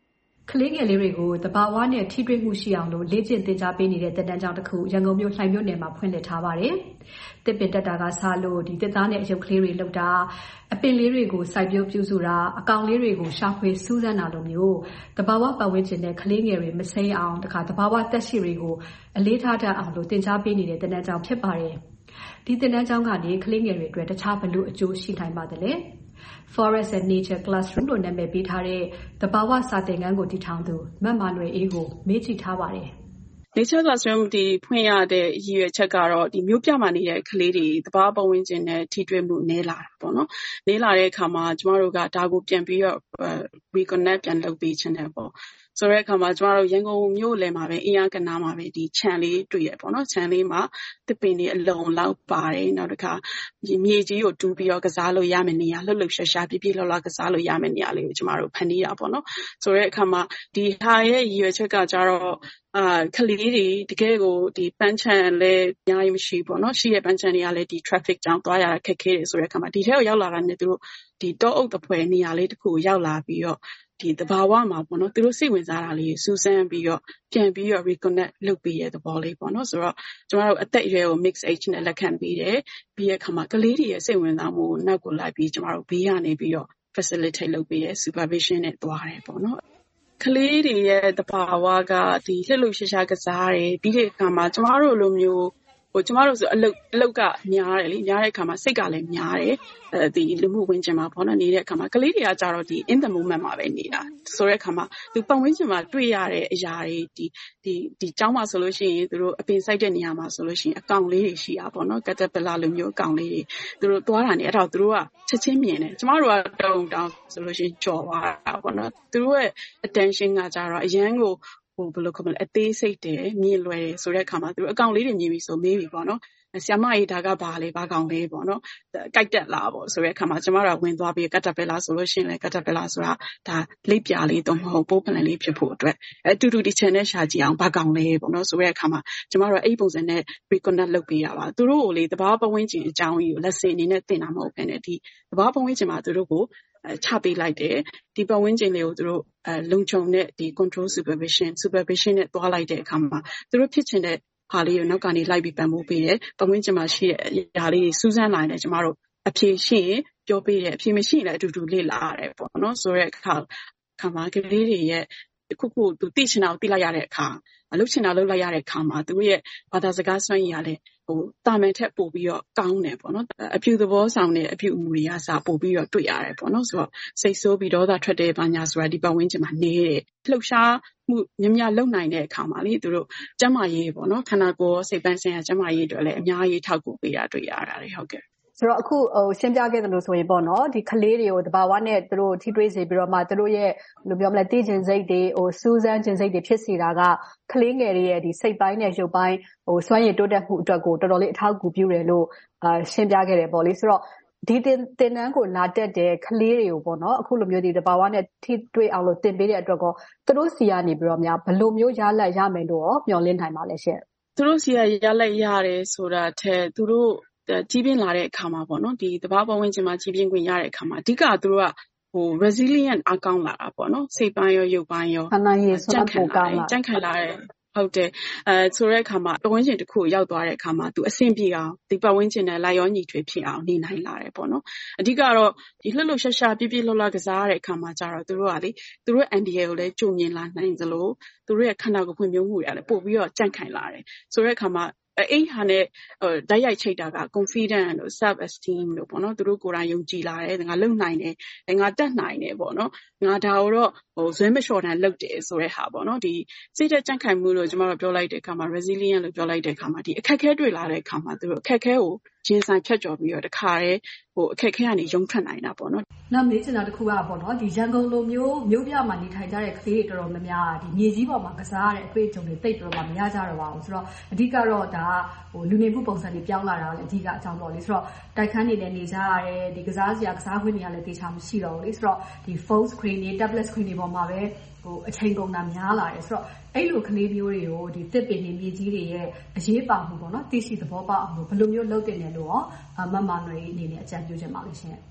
ကလေးငယ်လေးတွေကိုတဘာဝနဲ့ထိတွေ့မှုရှိအောင်လို့လေ့ကျင့်သင်ကြားပေးနေတဲ့သင်တန်းကျောင်းတစ်ခုရန်ကုန်မြို့လှိုင်မြို့နယ်မှာဖွင့်လှစ်ထားပါတယ်။တစ်ပင်တက်တာကစားလို့ဒီတစ်သားနဲ့အယုတ်ကလေးတွေလောက်တာအပင်လေးတွေကိုစိုက်ပျိုးပြုစုတာအကောင်လေးတွေကိုရှာဖွေစူးစမ်းတာလိုမျိုးတဘာဝပတ်ဝန်းကျင်နဲ့ကလေးငယ်တွေမစိမ်းအောင်တခါတဘာဝတက်ရှိတွေကိုအလေးထားတတ်အောင်လို့သင်ကြားပေးနေတဲ့သင်တန်းကျောင်းဖြစ်ပါတယ်။ဒီသင်တန်းကျောင်းကနေကလေးငယ်တွေအတွက်တခြားဘလို့အကျိုးရှိနိုင်ပါသလဲ။ Forest and Nature Classroom လို့နာမည်ပေးထားတဲ့တဘာဝစာသင်ခန်းကိုတည်ထောင်သူမတ်မာနွယ်အေးကိုမေးကြည့်ထားပါတယ်။ Nature Classroom ဒီဖွင့်ရတဲ့ရည်ရွယ်ချက်ကတော့ဒီမြို့ပြမှာနေတဲ့ကလေးတွေတဘာဝပတ်ဝန်းကျင်နဲ့ထိတွေ့မှုနည်းလာတာပေါ့နော်။နည်းလာတဲ့အခါမှာကျမတို့ကဒါကိုပြန်ပြီးတော့ reconnect ပြန်လုပ်ပေးခြင်းနဲ့ပေါ့။ဆိုတဲ့အခါမှာကျမတို့ရန်ကုန်မြို့လယ်မှာပဲအင်းယားကနားမှာပဲဒီခြံလေးတွေ့ရပေါ့နော်ခြံလေးမှာတစ်ပင်တွေအလုံလောက်ပါတယ်နောက်တစ်ခါမြေကြီးကိုတူးပြီးတော့ကစားလို့ရမယ့်နေရာလှုပ်လှုပ်ရှားရှားပြပြလှလှကစားလို့ရမယ့်နေရာလေးကိုကျမတို့ဖန်တီးတာပေါ့နော်ဆိုတဲ့အခါမှာဒီဟာရဲ့ရည်ရွယ်ချက်ကကျတော့အာကလေးတွေတကယ်ကိုဒီပန်းချံလဲအများကြီးမရှိပေါ့နော်ရှိတဲ့ပန်းချံတွေကလည်းဒီ traffic ကြောင့်သွားရခက်ခဲတယ်ဆိုတဲ့အခါမှာဒီထဲကိုရောက်လာတာနဲ့သူတို့ဒီတောအုပ်တစ်ဖွဲနေရာလေးတစ်ခုကိုရောက်လာပြီးတော့ဒီတဘာဝမှာပေါ့နော်သူတို့စိတ်ဝင်စားတာလေးစူးစမ်းပြီးတော့ပြန်ပြီးတော့ reconnect လုပ်ပြီးရတဲ့ဘောလေးပေါ့နော်ဆိုတော့ကျမတို့အသက်အရွယ်ကို mix age နဲ့လက်ခံပြီးတယ်ပြီးတဲ့အခါမှာကလေးတွေရဲ့စိတ်ဝင်စားမှုကိုနောက်ကိုလိုက်ပြီးကျမတို့ဘေးကနေပြီးတော့ facilitate လုပ်ပြီးရ supervision နဲ့တွားတယ်ပေါ့နော်ကလေးတွေရဲ့တဘာဝကဒီလှလှရှားရှားကစားတယ်ပြီးတဲ့အခါမှာကျမတို့လိုမျိုးဟိုကျမတို့ဆိုအလုတ်အလုတ်ကများတယ်လေများတဲ့အခါမှာစိတ်ကလည်းများတယ်အဲဒီလူမှုဝင်ကျင်မှာပေါ့နော်နေတဲ့အခါမှာကလေးတွေကကြတော့ဒီ in the moment မှာပဲနေတာဆိုတဲ့အခါမှာသူပတ်ဝန်းကျင်မှာတွေ့ရတဲ့အရာတွေဒီဒီဒီကျောင်းမှာဆိုလို့ရှိရင်သူတို့အပင်စိုက်တဲ့နေရာမှာဆိုလို့ရှိရင်အကောင်လေးတွေရှိတာပေါ့နော် caterpillar လိုမျိုးအကောင်လေးတွေသူတို့သွားတာနေအဲ့တော့သူတို့ကချက်ချင်းမြင်တယ်ကျမတို့ကတုံတောင်ဆိုလို့ရှိရင်ကြော်သွားတာပေါ့နော်သူတို့ရဲ့ attention ကကြတော့အရန်ကိုဟိုဘယ်လိုခေါ်မလဲအသေးစိတ်တယ်မြင်လွယ်တယ်ဆိုတဲ့အခါမှာသူတို့အကောင်လေးတွေမြင်ပြီးဆိုမေးပြီပေါ့နော်ဆရာမကြီးဒါကဘာလဲဘာကောင်လဲပေါ့နော်ကြိုက်တက်လားပေါ့ဆိုတဲ့အခါမှာကျမတို့ဝင်သွားပြီးကတ်တာပီလာဆိုလို့ရှိရင်လည်းကတ်တာပီလာဆိုတာဒါလိပ်ပြာလေးတော့မဟုတ်ပိုးပလန်လေးဖြစ်ဖို့အတွက်အတူတူဒီ channel ရှာကြည့်အောင်ဘာကောင်လဲပေါ့နော်ဆိုတဲ့အခါမှာကျမတို့အဲ့ဒီပုံစံနဲ့ reconnect လုပ်ပေးရပါသူတို့ကိုလေတဘာပတ်ဝန်းကျင်အကြောင်းကြီးကိုလက်စင်အနေနဲ့သင်တာမဟုတ်ဘဲနဲ့ဒီတဘာပတ်ဝန်းကျင်မှာသူတို့ကိုချပေးလိုက်တယ်ဒီပတ်ဝန်းကျင်လေးကိုသူတို့အဲလုံခြုံတဲ့ဒီ control supervision supervision နဲ့တွားလိုက်တဲ့အခါမှာသူတို့ဖြစ်ချင်တဲ့ဟာလေးကိုနောက်ကနေလိုက်ပြီးပံ့ပိုးပေးတယ်ပတ်ဝန်းကျင်မှာရှိတဲ့အရာလေးစူးစမ်းလာတယ်ကျမတို့အဖြေရှိရင်ပြောပေးတယ်အဖြေမရှိရင်လည်းအတူတူလေ့လာရတယ်ပေါ့နော်ဆိုတဲ့အခါခါမှာကလေးတွေရဲ့ခုခုသူသိချင်တာကိုသိလိုက်ရတဲ့အခါအလုပ်ချင်တာလုပ်လိုက်ရတဲ့အခါမှာသူတို့ရဲ့ဘာသာစကားစွမ်းရည်ရလဲဟိုတာမန်ထက်ပို့ပြီးတော့ကောင်းတယ်ပေါ့နော်အပြုသဘောဆောင်တဲ့အပြုအမူတွေကစပို့ပြီးတော့တွေ့ရတယ်ပေါ့နော်ဆိုတော့စိတ်ဆိုးပြီးဒေါသထွက်တဲ့ဘာညာဆိုတာဒီပတ်ဝန်းကျင်မှာနေတယ်လှုပ်ရှားမှုမြများလုံနိုင်တဲ့အခါမှာလေသူတို့ကျန်းမာရေးပေါ့နော်ခန္ဓာကိုယ်စိတ်ပိုင်းဆိုင်ရာကျန်းမာရေးတွေလည်းအများကြီးထောက်ကူပေးရတွေ့ရတာလေဟုတ်ကဲ့ဆိုတော့အခုဟိုရှင်းပြခဲ့သလိုဆိုရင်ပေါ့နော်ဒီကလေးတွေကိုတဘာဝနဲ့သူတို့ထိတွေ့စေပြီးတော့မှသူတို့ရဲ့ဘယ်လိုပြောမလဲသိကျင်စိတ်တွေဟိုစူးစမ်းကျင်စိတ်တွေဖြစ်စေတာကကလေးငယ်တွေရဲ့ဒီစိတ်ပိုင်းနဲ့ရုပ်ပိုင်းဟိုစွမ်းရည်တိုးတက်မှုအတွက်ကိုတော်တော်လေးအထောက်အကူပြုတယ်လို့အာရှင်းပြခဲ့တယ်ပေါ့လေဆိုတော့ဒီတင်တင်နန်းကိုလာတက်တဲ့ကလေးတွေကိုပေါ့နော်အခုလိုမျိုးဒီတဘာဝနဲ့ထိတွေ့အောင်လို့တင်ပေးတဲ့အတွက်ကောသူတို့စီကနေပြီးတော့များဘယ်လိုမျိုးရလတ်ရမယ်လို့ရောမျှော်လင့်နိုင်ပါလဲရှင့်သူတို့စီကရလတ်ရတယ်ဆိုတာထက်သူတို့ကြီးပြင်းလာတဲ့အခါမှာပေါ့နော်ဒီတဘာပတ်ဝန်းကျင်မှာကြီးပြင်းခွင့်ရတဲ့အခါမှာအဓိကသူတို့ကဟို resilient အကောင်းလာတာပေါ့နော်စိတ်ပိုင်းရောရုပ်ပိုင်းရောခန္ဓာရည်ဆွမ်းပိုကောင်းလာကြံ့ခိုင်လာတယ်ဟုတ်တယ်အဲဆိုတဲ့အခါမှာပတ်ဝန်းကျင်တစ်ခုရောက်သွားတဲ့အခါမှာသူအဆင်ပြေအောင်ဒီပတ်ဝန်းကျင်နဲ့လိုက်ရောညီထွေဖြစ်အောင်နေနိုင်လာတယ်ပေါ့နော်အဓိကတော့ဒီလှလှရှားရှားပြပြလှလှကစားရတဲ့အခါမှာကျတော့သူတို့ကလေသူတို့အန်ဒီရယ်ကိုလည်းကြုံမြင်လာနိုင်သလိုသူတို့ရဲ့ခန္ဓာကိုယ်ဖွံ့ဖြိုးမှုတွေကလည်းပို့ပြီးတော့ကြံ့ခိုင်လာတယ်ဆိုတဲ့အခါမှာအဲ့ဟာနဲ့ဓာတ်ရိုက်ချိတ်တာက confident လို့ self esteem လို့ပေါ့နော်သူတို့ကိုယ်တိုင်ယုံကြည်လာတယ်ငါလုံနိုင်တယ်ငါတက်နိုင်တယ်ပေါ့နော်ငါဒါကိုတော့ဟိုဇွဲမလျှော်တမ်းလုပ်တယ်ဆိုတဲ့ဟာပေါ့နော်ဒီစိတ်သက်ကြံ့ခိုင်မှုလို့ကျွန်တော်တို့ပြောလိုက်တဲ့အခါမှာ resilient လို့ပြောလိုက်တဲ့အခါမှာဒီအခက်အခဲတွေ့လာတဲ့အခါမှာသူတို့အခက်အခဲကိုရင်ဆိုင်ဖြတ်ကျော်ပြီးတော့တခါတည်းဟိုအခက်အခဲကနေရုန်းထွက်နိုင်တာပေါ့နော်နောက်မေးချင်တာတစ်ခုကပေါ့နော်ဒီရန်ကုန်လိုမျိုးမြို့ပြမှာနေထိုင်ကြတဲ့ကလေးတွေတော်တော်များများဒီမြေကြီးပေါ်မှာကစားရတဲ့အတွေ့အကြုံတွေတိတ်တော်တော်မရကြတော့ပါဘူးဆိုတော့အဓိကတော့ဒါဟိုလူနေမှုပုံစံတွေပြောင်းလာတာလည်းအဓိကအကြောင်းပေါ့လေဆိုတော့တိုက်ခန်းနေလည်းနေကြရတယ်ဒီကစားစရာကစားခွင့်တွေကလည်းတေချာမရှိတော့ဘူးလေဆိုတော့ဒီ phone screen တွေ tablet screen တွေပေါ်မှာပဲဟိုအချိန်ကုန်တာများလာတယ်ဆိုတော့အဲ့လိုကလေးမျိုးတွေကိုဒီတစ်ပင်တွေမြေကြီးတွေရဲ့အရေးပါမှုပေါ့နော်သိရှိသဘောပေါက်အောင်လို့ဘယ်လိုမျိုးလုပ်တင်တယ်လို့ရောမမနွယ်အနေနဲ့အကြံပြုချင်ပါလို့ရှင်ဟ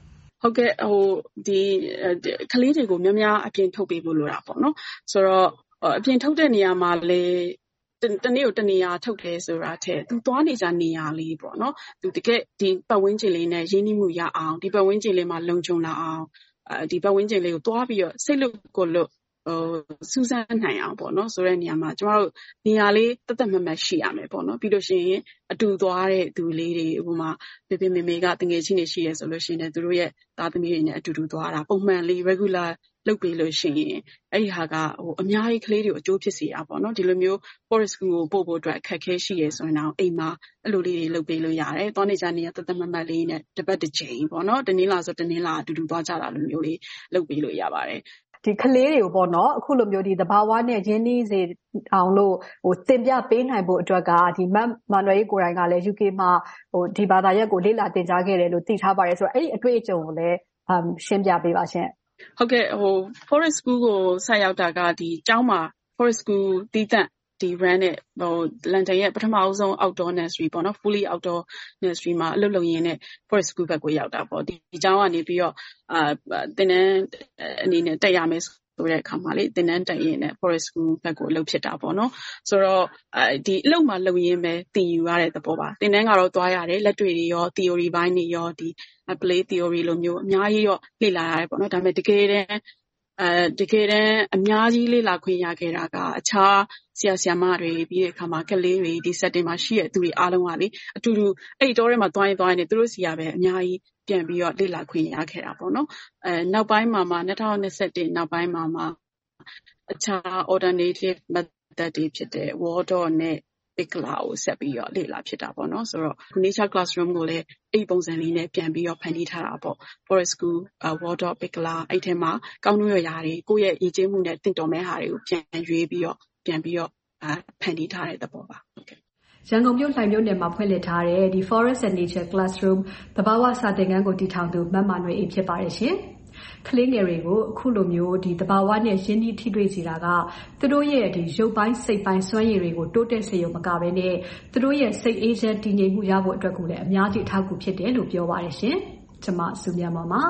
ဟုတ်ကဲ့ဟိုဒီကလေးတွေကိုများများအပြင်ထုတ်ပေးဖို့လိုတာပေါ့နော်ဆိုတော့အပြင်ထုတ်တဲ့နေရာမှာလေတနေ့ကိုတနေရာထုတ်တယ်ဆိုတာထက်သူသွားနေကြနေရာလေးပေါ့နော်သူတကယ်ဒီပတ်ဝန်းကျင်လေးနဲ့ရင်းနှီးမှုရအောင်ဒီပတ်ဝန်းကျင်လေးမှာလုံခြုံလာအောင်အဲဒီပတ်ဝန်းကျင်လေးကိုသွားပြီးတော့စိတ်လွတ်ကိုလွတ်ဟိုစူးစမ်းနိုင်အောင်ပေါ့နော်ဆိုတဲ့နေရာမှာကျမတို့နေရာလေးတသက်မမတ်ရှိရမယ်ပေါ့နော်ပြီးလို့ရှိရင်အတူသွားတဲ့သူလေးတွေဥပမာပေပေမေမေကတငယ်ချင်းတွေရှိရဲဆိုလို့ရှိရင်သူတို့ရဲ့သားသမီးတွေနဲ့အတူတူသွားတာပုံမှန်လေး regular လုပ်ပြီးလို့ရှိရင်အဲ့ဒီဟာကဟိုအများကြီးကလေးတွေကိုအကျိုးဖြစ်စေတာပေါ့နော်ဒီလိုမျိုး forest school ကိုပို့ဖို့အတွက်အခက်အခဲရှိရဲဆိုရင်တော့အိမ်မှာအဲ့လိုလေးတွေလုပ်ပေးလို့ရတယ်သွားနေကြနေရတသက်မမတ်လေးနဲ့တစ်ပတ်တစ်ချိန်ပေါ့နော်တနင်္လာဆိုတနင်္လာအတူတူသွားကြတာလိုမျိုးလေးလုပ်ပေးလို့ရပါတယ်ဒီကလေးတွေကိုပေါ့နော်အခုလိုမျိုးဒီသဘာဝနဲ့ရင်းနှီးစေအောင်လို့ဟိုသင်ပြပေးနိုင်ဖို့အတွက်ကဒီမတ်မန်နွယ်ကိုယ်တိုင်ကလည်း U K မှာဟိုဒီဘာသာရပ်ကိုလေ့လာသင်ကြားခဲ့တယ်လို့သိထားပါတယ်ဆိုတော့အဲ့ဒီအတွေ့အကြုံကိုလည်းရှင်းပြပေးပါရှင်ဟုတ်ကဲ့ဟို forest school ကိုဆက်ရောက်တာကဒီကျောင်းမှာ forest school တည်တံ့ဒီ run နဲ့ဟို London ရဲ့ပထမအဆုံး outdoor nursery ပေါ့နော် fully outdoor nursery မှာအလုပ်လုပ်ရင်းနဲ့ forest school ဘက်ကိုရောက်တာပေါ့ဒီကျောင်းကနေပြီးတော့အာသင်တန်းအနေနဲ့တက်ရမယ်ဆိုတဲ့အခါမှာလေသင်တန်းတက်ရင်းနဲ့ forest school ဘက်ကိုအလုပ်ဖြစ်တာပေါ့နော်ဆိုတော့အဲဒီအလုပ်မှာလုပ်ရင်းပဲသင်ယူရတဲ့သဘောပါသင်တန်းကတော့သွားရတယ်လက်တွေ့တွေရော theory ဘိုင်းတွေရောဒီ play theory လိုမျိုးအများကြီးရောလေ့လာရတယ်ပေါ့နော်ဒါပေမဲ့တကယ်တမ်းအဲတကယ်တမ်းအများကြီးလေ့လာခွင့်ရခဲ့တာကအခြားဆရာဆရာမတွေပြီးတဲ့အခါမှာကလေးတွေဒီ setting မှာရှိတဲ့သူတွေအားလုံးကလေအတူတူအဲ့ဒီတော့ထဲမှာသွားရင်သွားရင်သူတို့စီကပဲအများကြီးပြန်ပြီးတော့လေ့လာခွင့်ရခဲ့တာပေါ့နော်အဲနောက်ပိုင်းမှာမှ၂၀၂၁နောက်ပိုင်းမှာမှအခြား alternative method တွေဖြစ်တဲ့ Waldorf နဲ့ Piccola ကိုဆက်ပြီးတော့လေ့လာဖြစ်တာပေါ့နော်ဆိုတော့ nature classroom ကိုလည်းအဲ့ပုံစံလေးနဲ့ပြန်ပြီးတော့ဖန်တီးထားတာပေါ့ forest school Waldorf Piccola အဲ့ထဲမှာကောင်းကျိုးရာတွေကိုယ့်ရဲ့ရည်ကျင်းမှုနဲ့တင့်တော်မဲ့ဟာတွေကိုပြန်ရွေးပြီးတော့ပြန်ပြီးတော့ဖန်တီးထားတဲ့သဘောပါဟုတ်ကဲ့ရန်ကုန်မြို့လှိုင်မြို့နယ်မှာဖွင့်လှစ်ထားတဲ့ဒီ Forest and Nature Classroom သဘာဝစာသင်ခန်းကိုတည်ထောင်သူမတ်မာနွေအေးဖြစ်ပါတယ်ရှင်ကလေးငယ်တွေကိုအခုလိုမျိုးဒီသဘာဝနဲ့ရင်းနှီးထိတွေ့စေတာကသူတို့ရဲ့ဒီရုပ်ပိုင်းစိတ်ပိုင်းစွမ်းရည်တွေကိုတိုးတက်စေရုံမကဘဲနဲ့သူတို့ရဲ့စိတ်အေးချမ်းတည်ငြိမ်မှုရဖို့အတွက်ကိုလည်းအများကြီးအထောက်အကူဖြစ်တယ်လို့ပြောပါတယ်ရှင်ကျွန်မစုမြတ်မောင်ပါ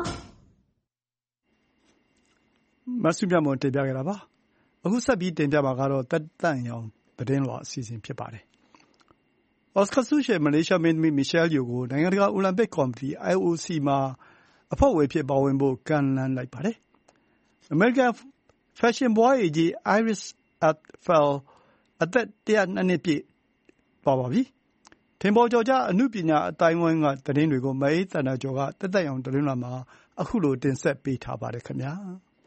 မစုမြတ်မောင်တင်ပြခဲ့တာပါအခုဆက်ပြီးတင်ပြမှာကတော့တက်တန့်ရောင်သတင်းလွှာအစီအစဉ်ဖြစ်ပါတယ်အော်စကာဆုရှင်မလေးရှားမင်းသမီးမီရှယ်ယိုကိုနိုင်ငံတကာအိုလံပစ်ကော်မတီ I O C မှာအဖွဲ့ဝင်ဖြစ်ပါဝင်ဖို့ကမ်းလှမ်းလိုက်ပါတယ်။ အမေရိကန်ဖက်ရှင်ဘွားအေကြီး Iris Apfel အသက်၁၀၂နှစ်ပြည့်သွားပါပြီ။ထင်ပေါ်ကျော်ကြားအနုပညာအသိုင်းအဝိုင်းကသတင်းတွေကိုမအေးသန္တာကျော်ကတက်တက်ရောင်သတင်းလွှာမှာအခုလိုတင်ဆက်ပေးထားပါတယ်ခင်ဗျာ။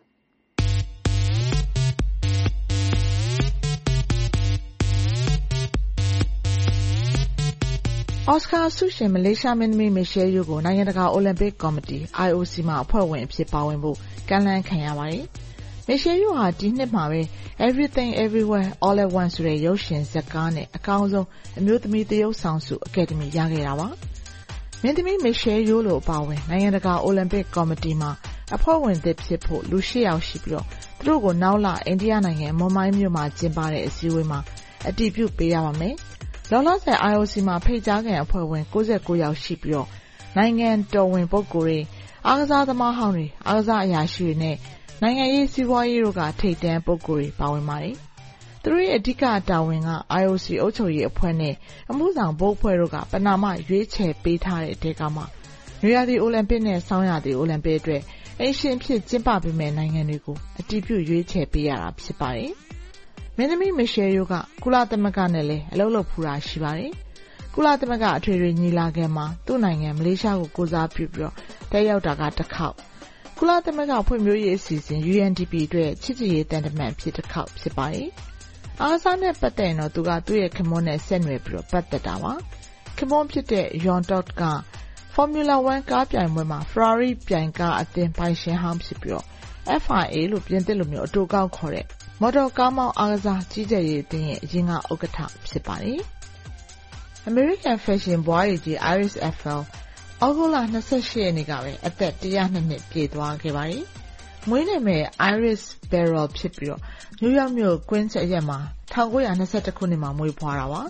အော်စကာဆုရှင်မလေးရှားမင်းသမီးမီရှယ်ယိုကိုနိုင်ငံတကာအိုလံပစ်ကော်မတီ I O C မှာအဖွဲ့ဝင်အဖြစ်ပါဝင်ဖို့ကမ်းလှမ်းခံရပါတယ်။မီရှယ်ယိုဟာဒီနှစ်မှာပဲ Everything Everywhere All at Once ဆိုတဲ့ရုပ်ရှင်ဇာတ်ကားနဲ့အကောင်းဆုံးအမျိုးသမီးသရုပ်ဆောင်ဆုအကယ်ဒမီရခဲ့တာပါ။မင်းသမီးမီရှယ်ယိုလိုအပါဝင်နိုင်ငံတကာအိုလံပစ်ကော်မတီမှာအဖွဲ့ဝင်သစ်ဖြစ်ဖို့လူ၈ယောက်ရှိပြီးတော့သူတို့ကိုနောက်လအိန္ဒိယနိုင်ငံမွန်မိုင်းမြို့မှာကျင်းပတဲ့အစည်းအဝေးမှာအတည်ပြုပေးရပါမယ်။လောလောဆယ် I O C မှာဖိတ်ကြားခံအဖွဲ့ဝင်၉၉ယောက်ရှိပြီးတော့နိုင်ငံတော်ဝင်ပုဂ္ဂိုလ်တွေအားကစားသမားဟောင်းတွေအားကစားအရာရှိတွေနဲ့နိုင်ငံရေးစီးပွားရေးတို့ကထိပ်တန်းပုဂ္ဂိုလ်တွေပါဝင်ပါတယ်။သူတို့ရဲ့အဓိကတာဝန်က I O C အုပ်ချုပ်ရေးအဖွဲ့နဲ့အမှုဆောင်ဘုတ်အဖွဲ့တို့ကပဏာမရွေးချယ်ပေးထားတဲ့အထက်ကမှနွေရာသီအိုလံပစ်နဲ့ဆောင်းရာသီအိုလံပစ်အတွက်အိမ်ရှင်ဖြစ်ကျင်းပပေးမယ့်နိုင်ငံတွေကိုအတည်ပြုရွေးချယ်ပေးရတာဖြစ်ပါတယ်။မင်းသမီးမီရှယ်ယိုကကုလသမဂ္ဂနဲ့လည်းအလုပ်လုပ်ဖူးတာရှိပါတယ်။ကုလသမဂ္ဂအထွေထွေညီလာခံမှာသူ့နိုင်ငံမလေးရှားကိုကိုစားပြုပြီးတော့တက်ရောက်တာကတစ်ခေါက်ကုလသမဂ္ဂဖွံ့ဖြိုးရေးအစီအစဉ် U N D P အတွက်ချစ်ကြည်ရေးတန်တမန်ဖြစ်တစ်ခေါက်ဖြစ်ပါတယ်။အားကစားနဲ့ပတ်သက်ရင်တော့သူကသူ့ရဲ့ခင်မွန်းနဲ့ဆက်နွယ်ပြီးတော့ပတ်သက်တာပါ။ခင်မွန်းဖြစ်တဲ့ Yon Dot က Formula 1ကားပြိုင်ပွဲမှာ Ferrari ပြိုင်ကားအသင်းပိုင်ရှင်ဟောင်းဖြစ်ပြီးတော့ F I A လို့ပြင်သစ်လိုမျိုးအတူကောက်ခေါ်တဲ့မော်တော်ကားမောင်းအားကစားကြီးကြပ်ရေးအသင်းရဲ့အရင်ကဥက္ကဋ္ဌဖြစ်ပါတယ်။ American Fashion ဘွားအေကြီး Iris Apfel ဩဂုတ်လ၂၈ရက်နေ့ကပဲအသက်၁၀၂နှစ်ပြည့်သွားခဲ့ပါတယ်။မွေးနေ့မဲ့ Iris Beryl ဖြစ်ပြီးတော့နယူးယောက်မြို့ Queens အရပ်မှာ၁၉၂၁ခုနှစ်မှာမွေးဖွားတာပါ။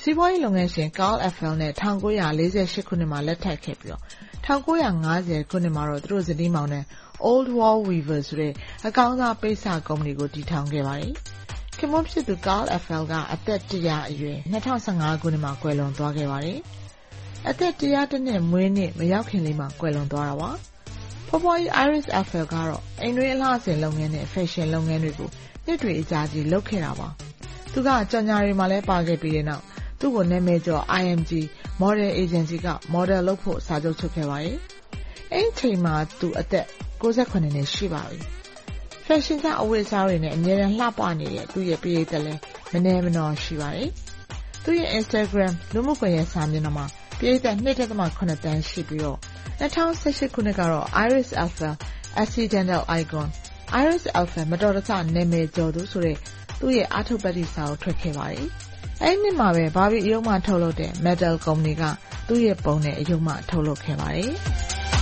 စီးပွားရေးလုပ်ငန်းရှင် Carl Eiffel နဲ့၁၉၄၈ခုနှစ်မှာလက်ထပ်ခဲ့ပြီးတော့၁၉၅၀ခုနှစ်မှာတော့သူတို့ဇနီးမောင်နှံ Old World Weaver ဆိုတဲ့အကောင်းစားပိတ်စကုမ္ပဏီကိုတည်ထောင်ခဲ့ပါတယ်။ခင်ပွန်းဖြစ်သူ Carl Eiffel ကအသက်၁၀၀အရွယ်၂၀၁၅ခုနှစ်မှာကွယ်လွန်သွားခဲ့ပါတယ်။အသက်၁၀၁နှစ်မွေးနေ့မရောက်ခင်လေးမှာကွယ်လွန်သွားတာပါ။ဖွားဖွားကြီး Iris Eiffel ကတော့အိမ်တွင်းအလှဆင်လုပ်ငန်းနဲ့ fashion လုပ်ငန်းတွေကိုနှစ်တွေအကြာကြီးလုပ်ခဲ့တာပါ။သူကကြော်ညာတွေမှာလည်းပါခဲ့ပြီးတဲ့နောက်သူ့ကိုနာမည်ကျော် I M G Model Agency က model လုပ်ဖို့စာချုပ်ချုပ်ခဲ့ပါတယ်။အဲ့ဒီအချိန်မှာသူအသက်၉၇နှစ်ရှိပါပြီ။ fashion ကအဝတ်အစားတွေနဲ့အမြဲတမ်းလှပနေတဲ့သူ့ရဲ့ပရိသတ်လည်းမနည်းမနောရှိပါတယ်။သူ့ရဲ့ Instagram လူမှုကွန်ရက်စာမျက်နှာမှာပရိသတ် ၂.၇ သန်းရှိပြီးတော့၂၀၁၈ခုနှစ်ကတော့ Iris Eiffel Accidental Icon Iris Eiffel မတော်တဆနာမည်ကျော်သူဆိုတဲ့သူ့ရဲ့အာထုပ္ပတ္တိစာကိုထွက်ခဲ့ပါတယ်။အဲ့ဒီနှစ်မှာပဲဘာဘီအယုံမှထုတ်လုပ်တဲ့ Metal ကုမ္ပဏီကသူ့ရဲ့ပုံနဲ့အယုံမှထုတ်လုပ်ခဲ့ပါတယ်။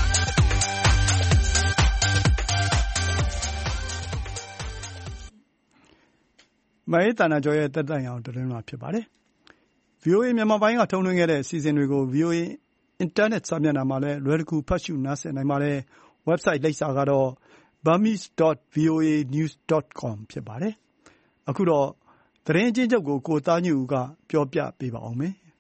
မအေးတနာကျော်ရဲ့တက်တန်အောင်သတင်းမှာဖြစ်ပါတယ်။ ဗွီအိုအေ မြန်မာပိုင်းကထုတ်လွှင့်ခဲ့တဲ့အစီအစဉ်တွေကို ဗွီအိုအေအင်တာနက်စာမျက်နှာမှာလည်းလွယ်တကူဖတ်ရှုနားဆင်နိုင်ပါတယ်။ website လိပ်စာကတော့ burmese dot voa news dot com ဖြစ်ပါတယ်။အခုတော့သတင်းအကျဉ်းချုပ်ကိုကိုသားညွန့်ဦးကပြောပြပေးပါဦးမယ်။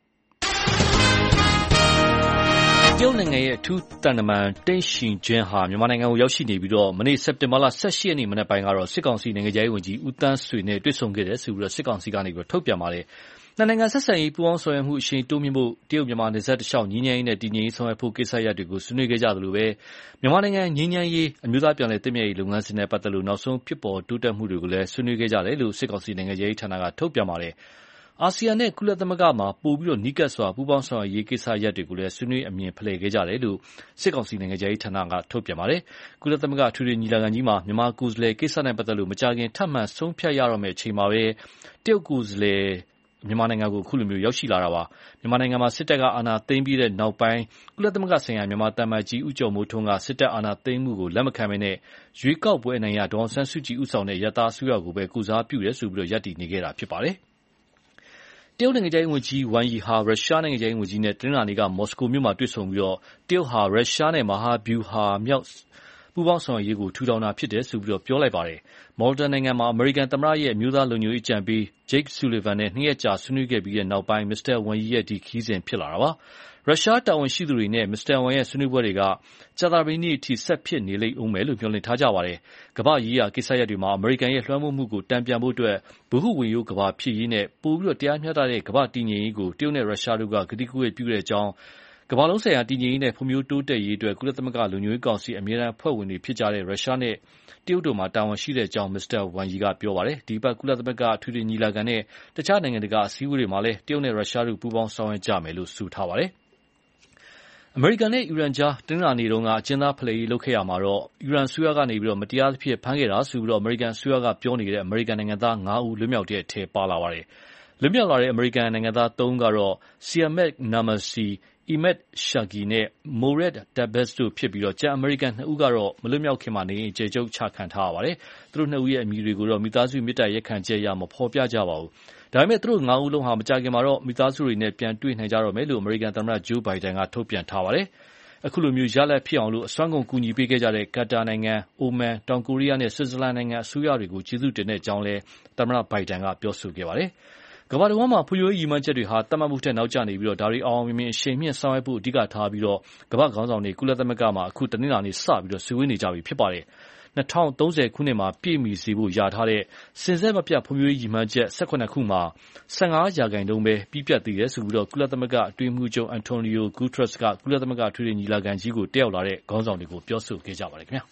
တရုတ်နိုင်ငံရဲ့အထူးသံတမန်တိန့်ရှီကျင်းဟာမြန်မာနိုင်ငံကိုရောက်ရှိနေပြီးတော့မနေ့စက်တင်ဘာလ၁၈ရက်နေ့မနက်ပိုင်းကတော့စစ်ကောင်စီနိုင်ငံခြားရေးဝန်ကြီးဦးသန်းဆွေနဲ့တွေ့ဆုံခဲ့တယ်ဆိုပြီးတော့စစ်ကောင်စီကနေပြီးထုတ်ပြန်ပါတယ်။နှစ်နိုင်ငံဆက်ဆံရေးပူးပေါင်းဆောင်ရွက်မှုအရှိန်တိုးမြှင့်ဖို့တရုတ်မြန်မာနယ်စပ်တစ်လျှောက်ငြိမ်းချမ်းရေးနဲ့တည်ငြိမ်ရေးဆောင်ရွက်ဖို့ကိစ္စရပ်တွေကိုဆွေးနွေးခဲ့ကြသလိုပဲမြန်မာနိုင်ငံငြိမ်းချမ်းရေးအမျိုးသားပြန်လည်သင့်မြတ်ရေးလုပ်ငန်းစဉ်နဲ့ပတ်သက်လို့နောက်ဆုံးဖြစ်ပေါ်တိုးတက်မှုတွေကိုလည်းဆွေးနွေးခဲ့ကြတယ်လို့စစ်ကောင်စီနိုင်ငံခြားရေးဌာနကထုတ်ပြန်ပါတယ်။အာဆီယံနဲ့ကုလသမဂ္ဂမှာပိုပြီးတော့နီးကပ်စွာပူးပေါင်းဆောင်ရွက်ရေးကိစ္စရပ်တွေကိုလည်းဆွေးနွေးအမြင်ဖလှယ်ခဲ့ကြတယ်လို့စစ်ကောင်စီနိုင်ငံခြားရေးဌာနကထုတ်ပြန်ပါတယ်။ကုလသမဂ္ဂအထွေထွေညီလာခံကြီးမှာမြန်မာကိုယ်စားလှယ်ကိစ္စနဲ့ပတ်သက်လို့မကြာခင်ထပ်မံဆုံးဖြတ်ရတော့မယ့်အချိန်မှာပဲတရုတ်ကိုယ်စားလှယ်မြန်မာနိုင်ငံကိုအခုလိုမျိုးရောက်ရှိလာတာပါ။မြန်မာနိုင်ငံမှာစစ်တပ်ကအာဏာသိမ်းပြီးတဲ့နောက်ပိုင်းကုလသမဂ္ဂဆိုင်ရာမြန်မာတမန်ကြီးဦးကျော်မိုးထွန်းကစစ်တပ်အာဏာသိမ်းမှုကိုလက်မခံဘဲနဲ့ရွေးကောက်ပွဲအနိုင်ရဒေါ်အောင်ဆန်းစုကြည်ဦးဆောင်တဲ့ရတားအစိုးရကိုပဲကုစားပြုတယ်ဆိုပြီးတော့ရပ်တည်နေခဲ့တာဖြစ်ပါတယ်။တရုတ်နိုင်ငံခြားရေးဝန်ကြီးဝမ်ယီဟာရုရှားနိုင်ငံခြားရေးဝန်ကြီးနဲ့တနင်္လာနေ့ကမော်စကိုမြို့မှာတွေ့ဆုံပြီးတော့တရုတ်ဟာရုရှားနဲ့မဟာဗျူဟာမြောက်ပူးပေါင်းဆောင်ရွက်ရေးကိုထူထောင်တာဖြစ်တယ်ဆိုပြီးတော့ပြောလိုက်ပါတယ်။မော်လ်တန်နိုင်ငံမှာအမေရိကန်သမ္မတရဲ့အမျိုးသားလုံခြုံရေးအကြံပေး Jake Sullivan နဲ့နှစ်ရက်ကြာဆွေးနွေးခဲ့ပြီးတဲ့နောက်ပိုင်းမစ္စတာဝမ်ယီရဲ့ဒီခရီးစဉ်ဖြစ်လာတာပါ။ရုရှားတာဝန်ရှိသူတွေနဲ့မစ္စတာဝမ်ရဲ့ဆွေးနွေးပွဲတွေကကြာသပတေးနေ့အထိဆက်ဖြစ်နေလိမ့်ဦးမယ်လို့မျှော်လင့်ထားကြပါတယ်။ကမ္ဘာ့ရေးရာကိစ္စရပ်တွေမှာအမေရိကန်ရဲ့လွှမ်းမိုးမှုကိုတန်ပြန်ဖို့အတွက်ဗဟုဝေယိုကမ္ဘာဖြစ်ရေးနဲ့ပိုပြီးတော့တရားမျှတတဲ့ကမ္ဘာ့တည်ငြိမ်ရေးကိုတရုတ်နဲ့ရုရှားတို့ကကတိကဝတ်ပြုတဲ့အကြောင်းကမ္ဘာလုံးဆိုင်ရာတည်ငြိမ်ရေးနဲ့ဖွံ့ဖြိုးတိုးတက်ရေးအတွက်ကုလသမဂ္ဂလုံခြုံရေးကောင်စီအမြဲတမ်းအဖွဲ့ဝင်တွေဖြစ်ကြတဲ့ရုရှားနဲ့တရုတ်တို့မှာတာဝန်ရှိတဲ့အကြောင်းမစ္စတာဝမ်ယီကပြောပါတယ်။ဒီဘက်ကုလသမဂ္ဂအထွေထွေညီလာခံနဲ့တခြားနိုင်ငံတကာအစည်းအဝေးတွေမှာလည်းတရုတ်နဲ့ရုရှားတို့ပူးပေါင်းဆောင်ရွက်ကြမယ်လို့ဆိုထားပါတယ်။အမေရိကန်နဲ့အီရန်ကြားတနင်္လာနေ့တုန်းကအကျဉ်းသားဖလှယ်ရေးလုပ်ခဲ့ရမှာတော့အီရန်အစိုးရကနေပြီးတော့မတရားသဖြင့်ဖမ်းခဲ့တာဆိုပြီးတော့အမေရိကန်အစိုးရကပြောနေတဲ့အမေရိကန်နိုင်ငံသား၅ဦးလွတ်မြောက်တဲ့အထက်ပါလာပါတယ်။လွတ်မြောက်လာတဲ့အမေရိကန်နိုင်ငံသား၃ဦးကတော့ Siamak Namazi Emad Shaghi နဲ့ Morad Tabas တို့ဖြစ်ပြီးတော့ကျန်အမေရိကန်နှစ်ဦးကတော့မလွတ်မြောက်ခင်မှာနေအကျယ်ချုပ်ချခံထားရပါတယ်။သူတို့နှစ်ဦးရဲ့အမည်တွေကိုတော့မိသားစုမေတ္တာရက်ခံချက်ရမဖော်ပြကြပါဘူး။ဒါပေမဲ့သူတို့ငါးဦးလုံးဟာမကြာခင်မှာတော့မိသားစုတွေနဲ့ပြန်တွေ့နိုင်ကြတော့မယ်လို့အမေရိကန်သမ္မတဂျိုးဘိုင်ဒန်ကထုတ်ပြန်ထားပါတယ်။အခုလိုမျိုးရလဒ်ဖြစ်အောင်လို့အစွမ်းကုန်ကူညီပေးခဲ့ကြတဲ့ကာတာနိုင်ငံ၊အိုမန်၊တောင်ကိုရီးယားနဲ့ဆွစ်ဇာလန်နိုင်ငံအစိုးရတွေကိုကျေးဇူးတင်တဲ့အကြောင်းလည်းသမ္မတဘိုင်ဒန်ကပြောဆိုခဲ့ပါတယ်။ကမ္ဘာတစ်ဝန်းမှာဖွံ့ဖြိုးရေးရည်မှန်းချက်တွေဟာသတ်မှတ်မှုထက်နောက်ကျနေပြီးတော့ဒါတွေအောင်အောင်မြင်မြင်အရှိန်မြင့်ဆောင်ရွက်ဖို့အဓိကထားပြီးတော့ကမ္ဘာ့ခေါင်းဆောင်တွေကုလသမဂ္ဂမှာအခုတနင်္လာနေ့စပြီးတော့ဆွေးနွေးနေကြပြီဖြစ်ပါတယ်။၂၀၃၀ခုနှစ်မှာပြည့်မီစေဖို့ယာထားတဲ့စဉ်ဆက်မပြတ်ဖွံ့ဖြိုးရေးရည်မှန်းချက်၁၇ခုမှာ၁၅ရာခိုင်နှုန်းပဲပြီးပြတ်သေးတယ်ဆိုပြီးတော့ကုလသမဂ္ဂအတွင်းမှုချုပ်အန်တိုနီယိုဂူထရက်စ်ကကုလသမဂ္ဂထွေထွေညီလာခံကြီးကိုတက်ရောက်လာတဲ့ခေါင်းဆောင်တွေကိုပြောဆိုခဲ့ကြပါတယ်ခင်ဗျာ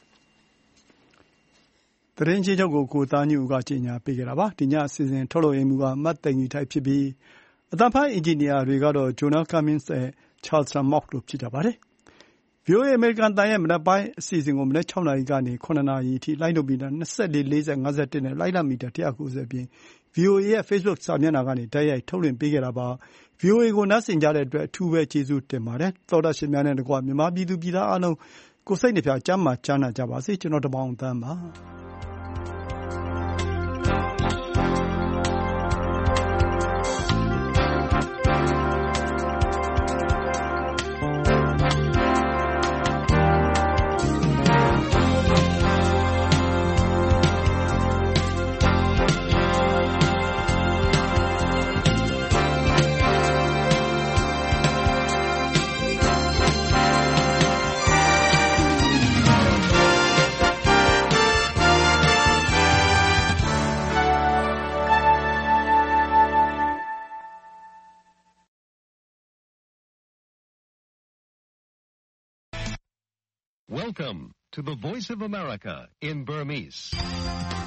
။သတင်းချင်းချုပ်ကိုကိုသားညူကကြီးညာပေးခဲ့တာပါ။ဒီညအစီအစဉ်ထုတ်လွှင့်မှုကမတ်သိန်ကြီးထိုက်ဖြစ်ပြီးအသံဖိုင်းအင်ဂျင်နီယာတွေကတော့ဂျိုနာကာမင်းစ်နဲ့ချာလ်ဆန်မော့တို့ဖြစ်ကြပါတယ်။ ဗွီအိုအေအမေရိကန်အသံရဲ့မနက်ပိုင်းအစီအစဉ်ကိုမနက်၆နာရီကနေ၇နာရီအထိလိုင်းဒိုမီတာ၂၄၊၄၀၊၅၁နဲ့လိုင်းလမီတာ၁၉၀အပြင် ဗွီအိုအေရဲ့ Facebook စာမျက်နှာကနေတိုက်ရိုက်ထုတ်လွှင့်ပေးခဲ့တာပါ။ ဗွီအိုအေကိုနားဆင်ကြတဲ့အတွက်အထူးပဲကျေးဇူးတင်ပါတယ်။သောတရှင်များနဲ့တကွမြန်မာပြည်သူပြည်သားအားလုံးကိုယ်စိတ်နှဖျားကျန်းမာချမ်းသာကြပါစေ။ကျွန်တော်တမောင်သန်းပါ။ Welcome to the Voice of America in Burmese.